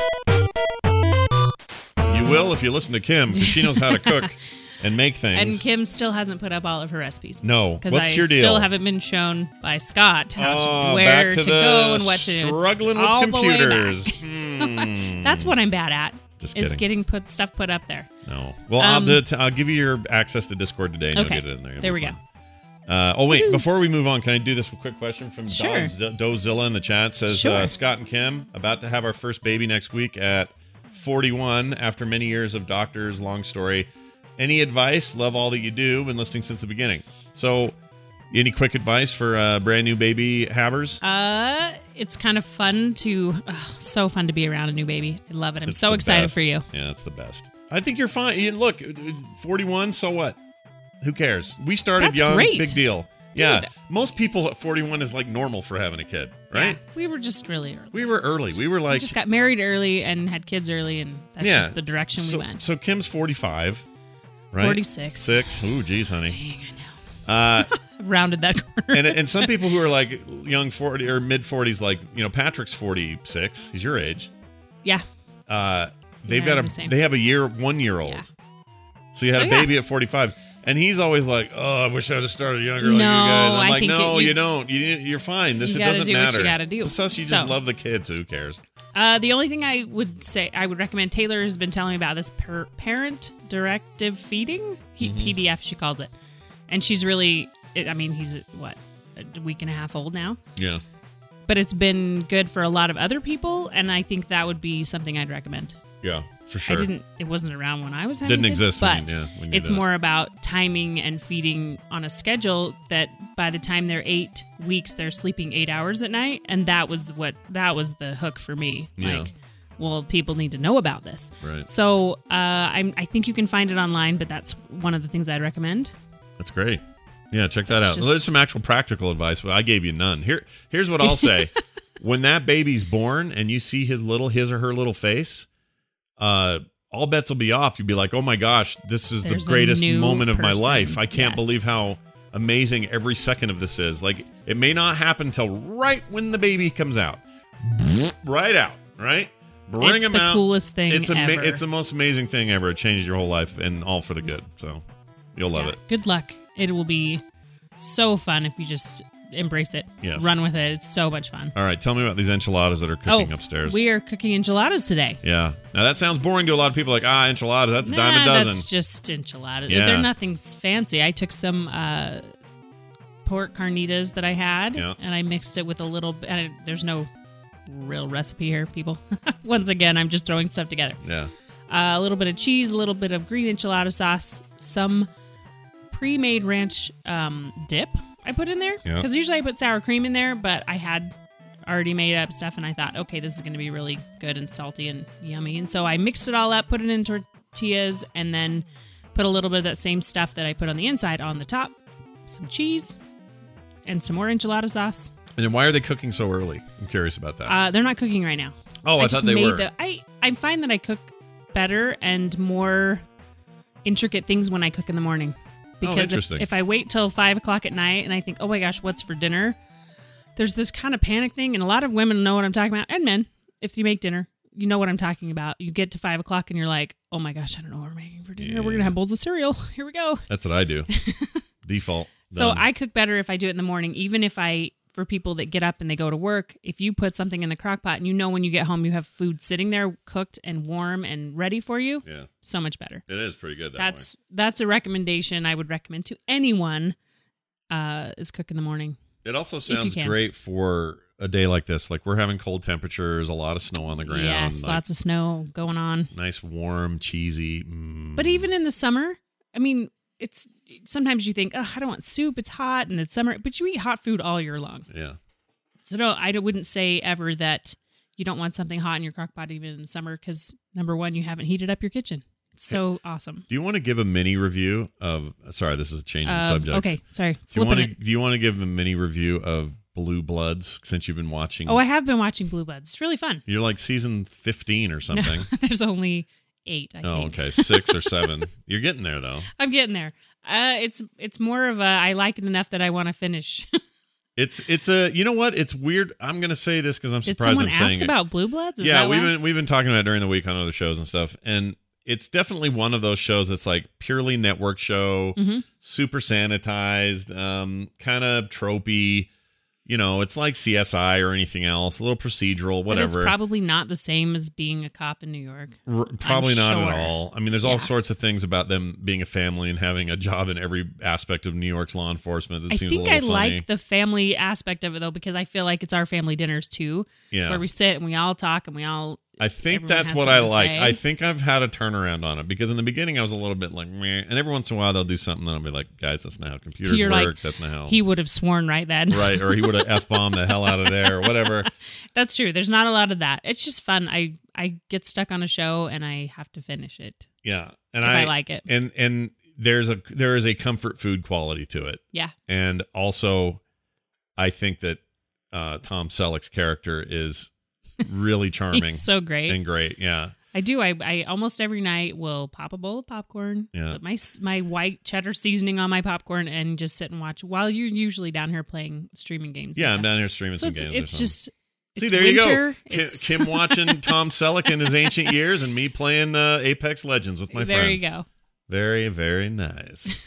You will if you listen to Kim, because she knows how to cook and make things. And Kim still hasn't put up all of her recipes. No. Because What's I your deal? still haven't been shown by Scott how Oh, to, where back to, to, the go and what to do. It's struggling with all the way computers. back. Hmm. That's what I'm bad at. Just is kidding. getting put stuff put up there. No. Well, I'll, Um, do it- I'll give you your access to Discord today, and Okay. you'll get it in there. It'll There be we fun. Uh, oh, wait. Woo-hoo. Before we move on, can I do this quick question from Sure. Doz- Dozilla in the chat? Says, Sure. uh, Scott and Kim, about to have our first baby next week at forty-one after many years of doctors. Long story. Any advice? Love all that you do. Been listening since the beginning. So, any quick advice for uh, brand new baby havers? Uh, it's kind of fun to, oh, so fun to be around a new baby. I love it. I'm It's so the excited best. for you. Yeah, it's the best. I think you're fine. You- Look, forty-one, so what? Who cares? We started That's young, great. big deal. Yeah, Dude. most people at forty-one is like normal for having a kid, right? Yeah, we were just really early. We were early. We were We like, just got married early and had kids early, and that's yeah. just the direction so, we went. So Kim's forty-five, right? forty-six. Six. Ooh, geez, honey. Dang, I know. Uh, I've rounded that corner. and and some people who are like young forty or mid forties, like you know, Patrick's forty-six. He's your age. Yeah. Uh, they've Yeah, got the a same. they have a year one year old. Yeah. So you had So, a yeah. baby at forty-five, and he's always like, "Oh, I wish I'd have started younger like No, you guys." I'm I like, think "No, it- you- you don't. You you're fine. This You it gotta doesn't do what matter. you gotta do. Plus, you So- just love the kids. Who cares?" Uh, the only thing I would say, I would recommend, Taylor has been telling me about this per- parent directive feeding, P- Mm-hmm. P D F she calls it. And she's really, it, I mean, he's, what, a week and a half old now? Yeah. But it's been good for a lot of other people, and I think that would be something I'd recommend. Yeah, for sure. I didn't, it wasn't around when I was having Didn't kids, exist when but you- yeah, when you it's did it. more about timing and feeding on a schedule that by the time they're eight weeks, they're sleeping eight hours at night. And that was what, that was the hook for me. Yeah. Like, well, people need to know about this. Right. So uh, I'm, I think you can find it online, but that's one of the things I'd recommend. That's great. Yeah, check that out. Just- There's some actual practical advice, but I gave you none. Here, here's what I'll say: when that baby's born and you see his little, his or her little face, uh, all bets will be off. You'll be like, "Oh my gosh, this is There's the a greatest new moment of my person." life! I can't Yes. believe how amazing every second of this is." Like, it may not happen till right when the baby comes out, right out, right. Bring It's him the out. coolest thing It's ama- ever. It's the most amazing thing ever. It changes your whole life, and all for the good. So you'll love Yeah. it. Good luck. It will be so fun if you just embrace it. Yes. Run with it. It's so much fun. All right, tell me about these enchiladas that are cooking oh, upstairs. we are cooking enchiladas today. Yeah. Now that sounds boring to a lot of people. Like, ah, enchiladas, that's a dime a Nah, dozen. That's just enchiladas. Yeah. They're nothing fancy. I took some uh, pork carnitas that I had, Yeah. and I mixed it with a little bit. And there's no real recipe here, people. Once again, I'm just throwing stuff together. Yeah. Uh, a little bit of cheese, a little bit of green enchilada sauce, some pre-made ranch um, dip I put in there. Yeah. Because usually I put sour cream in there, but I had already made up stuff, and I thought, okay, this is going to be really good and salty and yummy. And so I mixed it all up, put it in tortillas, and then put a little bit of that same stuff that I put on the inside on the top, some cheese, and some more enchilada sauce. And then why are they cooking so early? I'm curious about that. Uh, they're not cooking right now. oh, I, just thought they made were. The, I, I find that I cook better and more intricate things when I cook in the morning. Because if, interesting. if I wait till five o'clock at night and I think, oh my gosh, what's for dinner? There's this kind of panic thing, and a lot of women know what I'm talking about, and men. If you make dinner, you know what I'm talking about. You get to five o'clock and you're like, oh my gosh, I don't know what we're making for dinner. We're Yeah. gonna have bowls of cereal. Here we go. That's what I do. Default. So Done. I cook better if I do it in the morning, even if I, for people that get up and they go to work, if you put something in the crock pot and you know when you get home you have food sitting there cooked and warm and ready for you, Yeah. so much better. It is pretty good that That's that's a recommendation I would recommend to anyone uh, is cook in the morning. It also you sounds can. great for a day like this. Like we're having cold temperatures, a lot of snow on the ground. Yes, like, lots of snow going on. nice, warm, cheesy. Mm. But even in the summer, I mean, it's sometimes you think, oh, I don't want soup. It's hot and it's summer, but you eat hot food all year long. Yeah. So no, I wouldn't say ever that you don't want something hot in your crock pot even in the summer because number one, you haven't heated up your kitchen. It's so awesome. Do you want to give a mini review of? Sorry, this is changing Uh, subjects. okay, sorry. Do you want Flipping to? it. Do you want to give a mini review of Blue Bloods since you've been watching? Oh, I have been watching Blue Bloods. It's really fun. You're like season fifteen or No, something. there's only eight. I Oh, think. okay, six or seven. You're getting there though. I'm getting there. Uh, it's it's more of a I like it enough that I want to finish. It's it's a you know what? It's weird. I'm gonna say this because I'm Did surprised someone I'm saying ask it. about Blue Bloods? Is yeah, that we've why? been we've been talking about it during the week on other shows and stuff, and it's definitely one of those shows that's like purely network show, Mhm. super sanitized, um, kind of tropey. You know, it's like C S I or anything else, a little procedural, But it's whatever. probably not the same as being a cop in New York. R- probably I'm not sure. at all. I mean, there's all Yeah. sorts of things about them being a family and having a job in every aspect of New York's law enforcement that I seems think a I little funny. like the family aspect of it though because I feel like it's our family dinners too, Yeah. where we sit and we all talk and we all. I think everyone that's has what I something to like. say. I think I've had a turnaround on it because in the beginning I was a little bit like, meh, and every once in a while they'll do something that I'll be like, guys, that's not how computers You're work. like, that's not how. He would have sworn right then. right, or he would have f bombed the hell out of there or whatever. That's true. There's not a lot of that. It's just fun. I I get stuck on a show and I have to finish it Yeah, and if I, I like it. and and there's a there is a comfort food quality to it. Yeah. And also, I think that uh, Tom Selleck's character is really charming He's so great. and great. Yeah. I do. I, I almost every night will pop a bowl of popcorn, Yeah. put my s- my white cheddar seasoning on my popcorn, and just sit and watch while you're usually down here playing streaming games. and Yeah, I'm stuff. down here streaming So some it's, games. or it's something. just See, it's there winter. you go. Kim, It's- Kim watching Tom Selleck in his ancient years and me playing uh, Apex Legends with my there friends. you go. Very, very nice.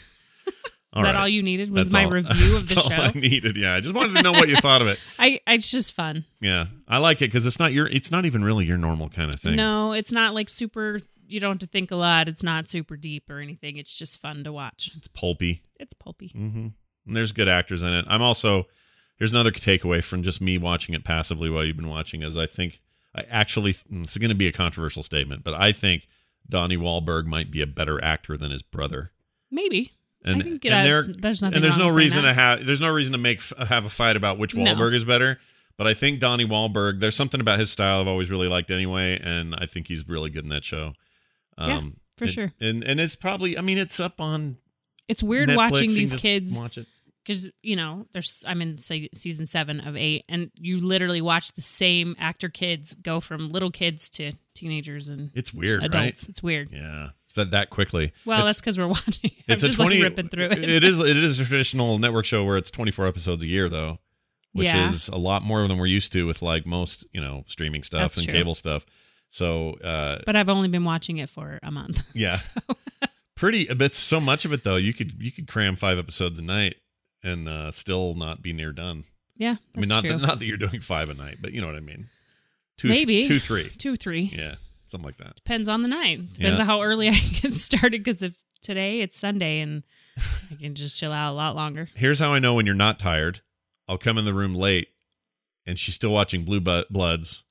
Is that all you needed? Was That's my all- review of the that's show? all I needed. Yeah, I just wanted to know what you thought of it. I, I it's just fun. Yeah, I like it because it's not your. It's not even really your normal kind of thing. No, it's not like super. You don't have to think a lot. It's not super deep or anything. It's just fun to watch. It's pulpy. It's pulpy. Mm-hmm. And there's good actors in it. I'm also. Here's another takeaway from just me watching it passively while you've been watching. Is I think I actually. This is going to be a controversial statement, but I think Donnie Wahlberg might be a better actor than his brother. Maybe. And, I think and that's- there, there's nothing and there's wrong no with saying reason that. to have there's no reason to make have a fight about which No. Wahlberg is better. But I think Donnie Wahlberg, there's something about his style I've always really liked anyway, and I think he's really good in that show. Yeah, for it- sure. And and it's probably I mean it's up on It's weird Netflix, watching you can these just kids watch it. because you know there's I'm in say, season seven of eight, and you literally watch the same actor kids go from little kids to teenagers and It's weird, adults. right? It's weird. Yeah. It's that that quickly. Well, it's, that's because we're watching. I'm it's a just twenty like ripping through it. It is it is a traditional network show where it's twenty-four episodes a year though, which Yeah. is a lot more than we're used to with like most, you know, streaming stuff That's and true. cable stuff. So, uh But I've only been watching it for a month. Yeah. So, pretty but so much of it though, you could you could cram five episodes a night and uh still not be near done. yeah, I mean that's not true. that, not that you're doing five a night, but you know what I mean. Two Maybe two three. two, three. Yeah. Something like that. Depends on the night. Depends Yeah. on how early I get started. Because if today it's Sunday and I can just chill out a lot longer. Here's how I know when you're not tired. I'll come in the room late and she's still watching Blue Bu- Bloods.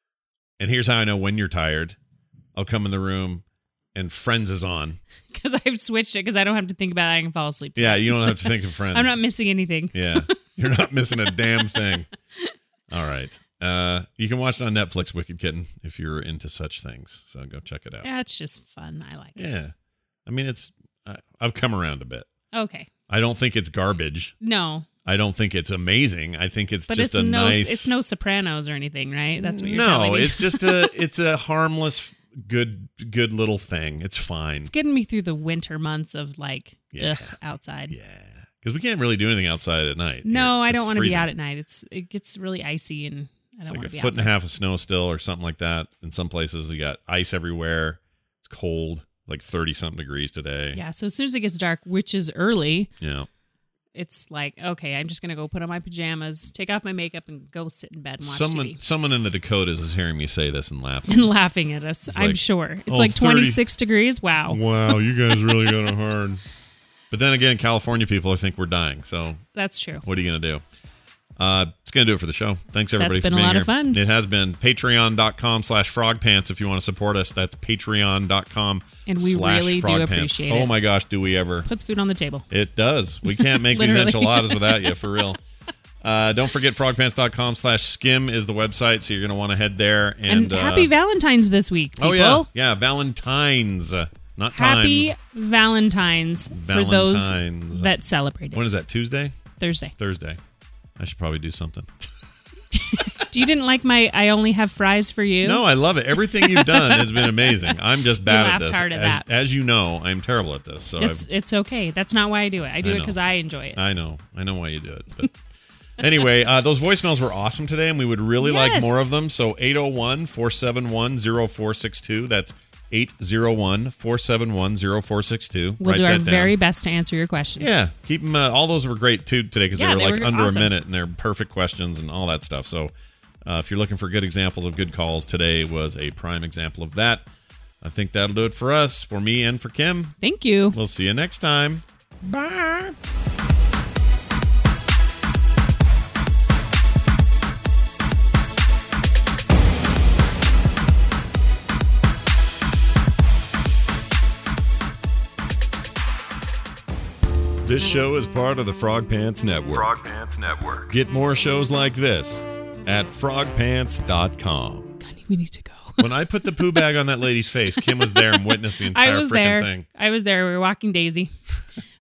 And here's how I know when you're tired. I'll come in the room and Friends is on. Because I've switched it because I don't have to think about it. I can fall asleep. Yeah, you don't have to think of Friends. I'm not missing anything. Yeah, you're not missing a damn thing. All right. Uh, you can watch it on Netflix, Wicked Kitten, if you're into such things. So go check it out. Yeah, it's just fun. I like it. Yeah. I mean, it's, I, I've come around a bit. Okay. I don't think it's garbage. No, I don't think it's amazing. I think it's but just it's a no, nice. it's no Sopranos or anything, right? That's what you're telling No, me. it's just a, it's a harmless, good, good little thing. It's fine. It's getting me through the winter months of like Yeah. ugh, outside. Yeah. Because we can't really do anything outside at night. No, Here. I It's don't want to be freezing. out at night. It's it gets really icy and I It's don't like want a to be foot out and a half of snow still or something like that. In some places, you got ice everywhere. It's cold, like thirty something degrees today. Yeah, so as soon as it gets dark, which is early, Yeah. it's like, okay, I'm just going to go put on my pajamas, take off my makeup, and go sit in bed and watch Someone, T V. someone in the Dakotas is hearing me say this and laughing. And laughing at us, It's I'm like, sure. It's oh, like thirty twenty-six degrees. Wow. Wow, you guys really got it hard. But then again, California people, I think we're dying. So That's true. what are you going to do? Uh, it's going to do it for the show. Thanks, everybody, That's been for being a lot here. of fun. It has been. Patreon.com slash frogpants if you want to support us. That's patreon.com And we slash really do frogpants. appreciate Oh, it. my gosh, do we ever. Puts food on the table. It does. We can't make these Literally. enchiladas without you, for real. Uh, don't forget frogpants.com slash skim is the website, so you're going to want to head there. And, And, happy uh, Valentine's this week, people. Oh, yeah. Yeah, Valentine's. Uh, not Happy times. Valentine's, for those Valentine's. that celebrate it. When is that, Tuesday? Thursday. Thursday. I should probably do something. You didn't like my I only have fries for you? No, I love it. Everything you've done has been amazing. I'm just bad You at laughed this. hard at as, that. as you know, I'm terrible at this. So It's it's okay. That's not why I do it. I do I it know. because I enjoy it. I know. I know why you do it. But anyway, uh, those voicemails were awesome today, and we would really like Yes. more of them. So eight oh one, four seven one, oh four six two. That's eight oh one, four seven one, oh four six two. We'll Write do our that down. very best to answer your questions. Yeah, keep them. Uh, all those were great too today because Yeah, they were they like were under awesome. a minute and they're perfect questions and all that stuff. So uh, if you're looking for good examples of good calls, today was a prime example of that. I think that'll do it for us, for me and for Kim. Thank you. We'll see you next time. Bye. This show is part of the Frog Pants Network. Frog Pants Network. Get more shows like this at frog pants dot com. God, we need to go. When I put the poo bag on that lady's face, Kim was there and witnessed the entire I was freaking there. thing. I was there. We were walking Daisy.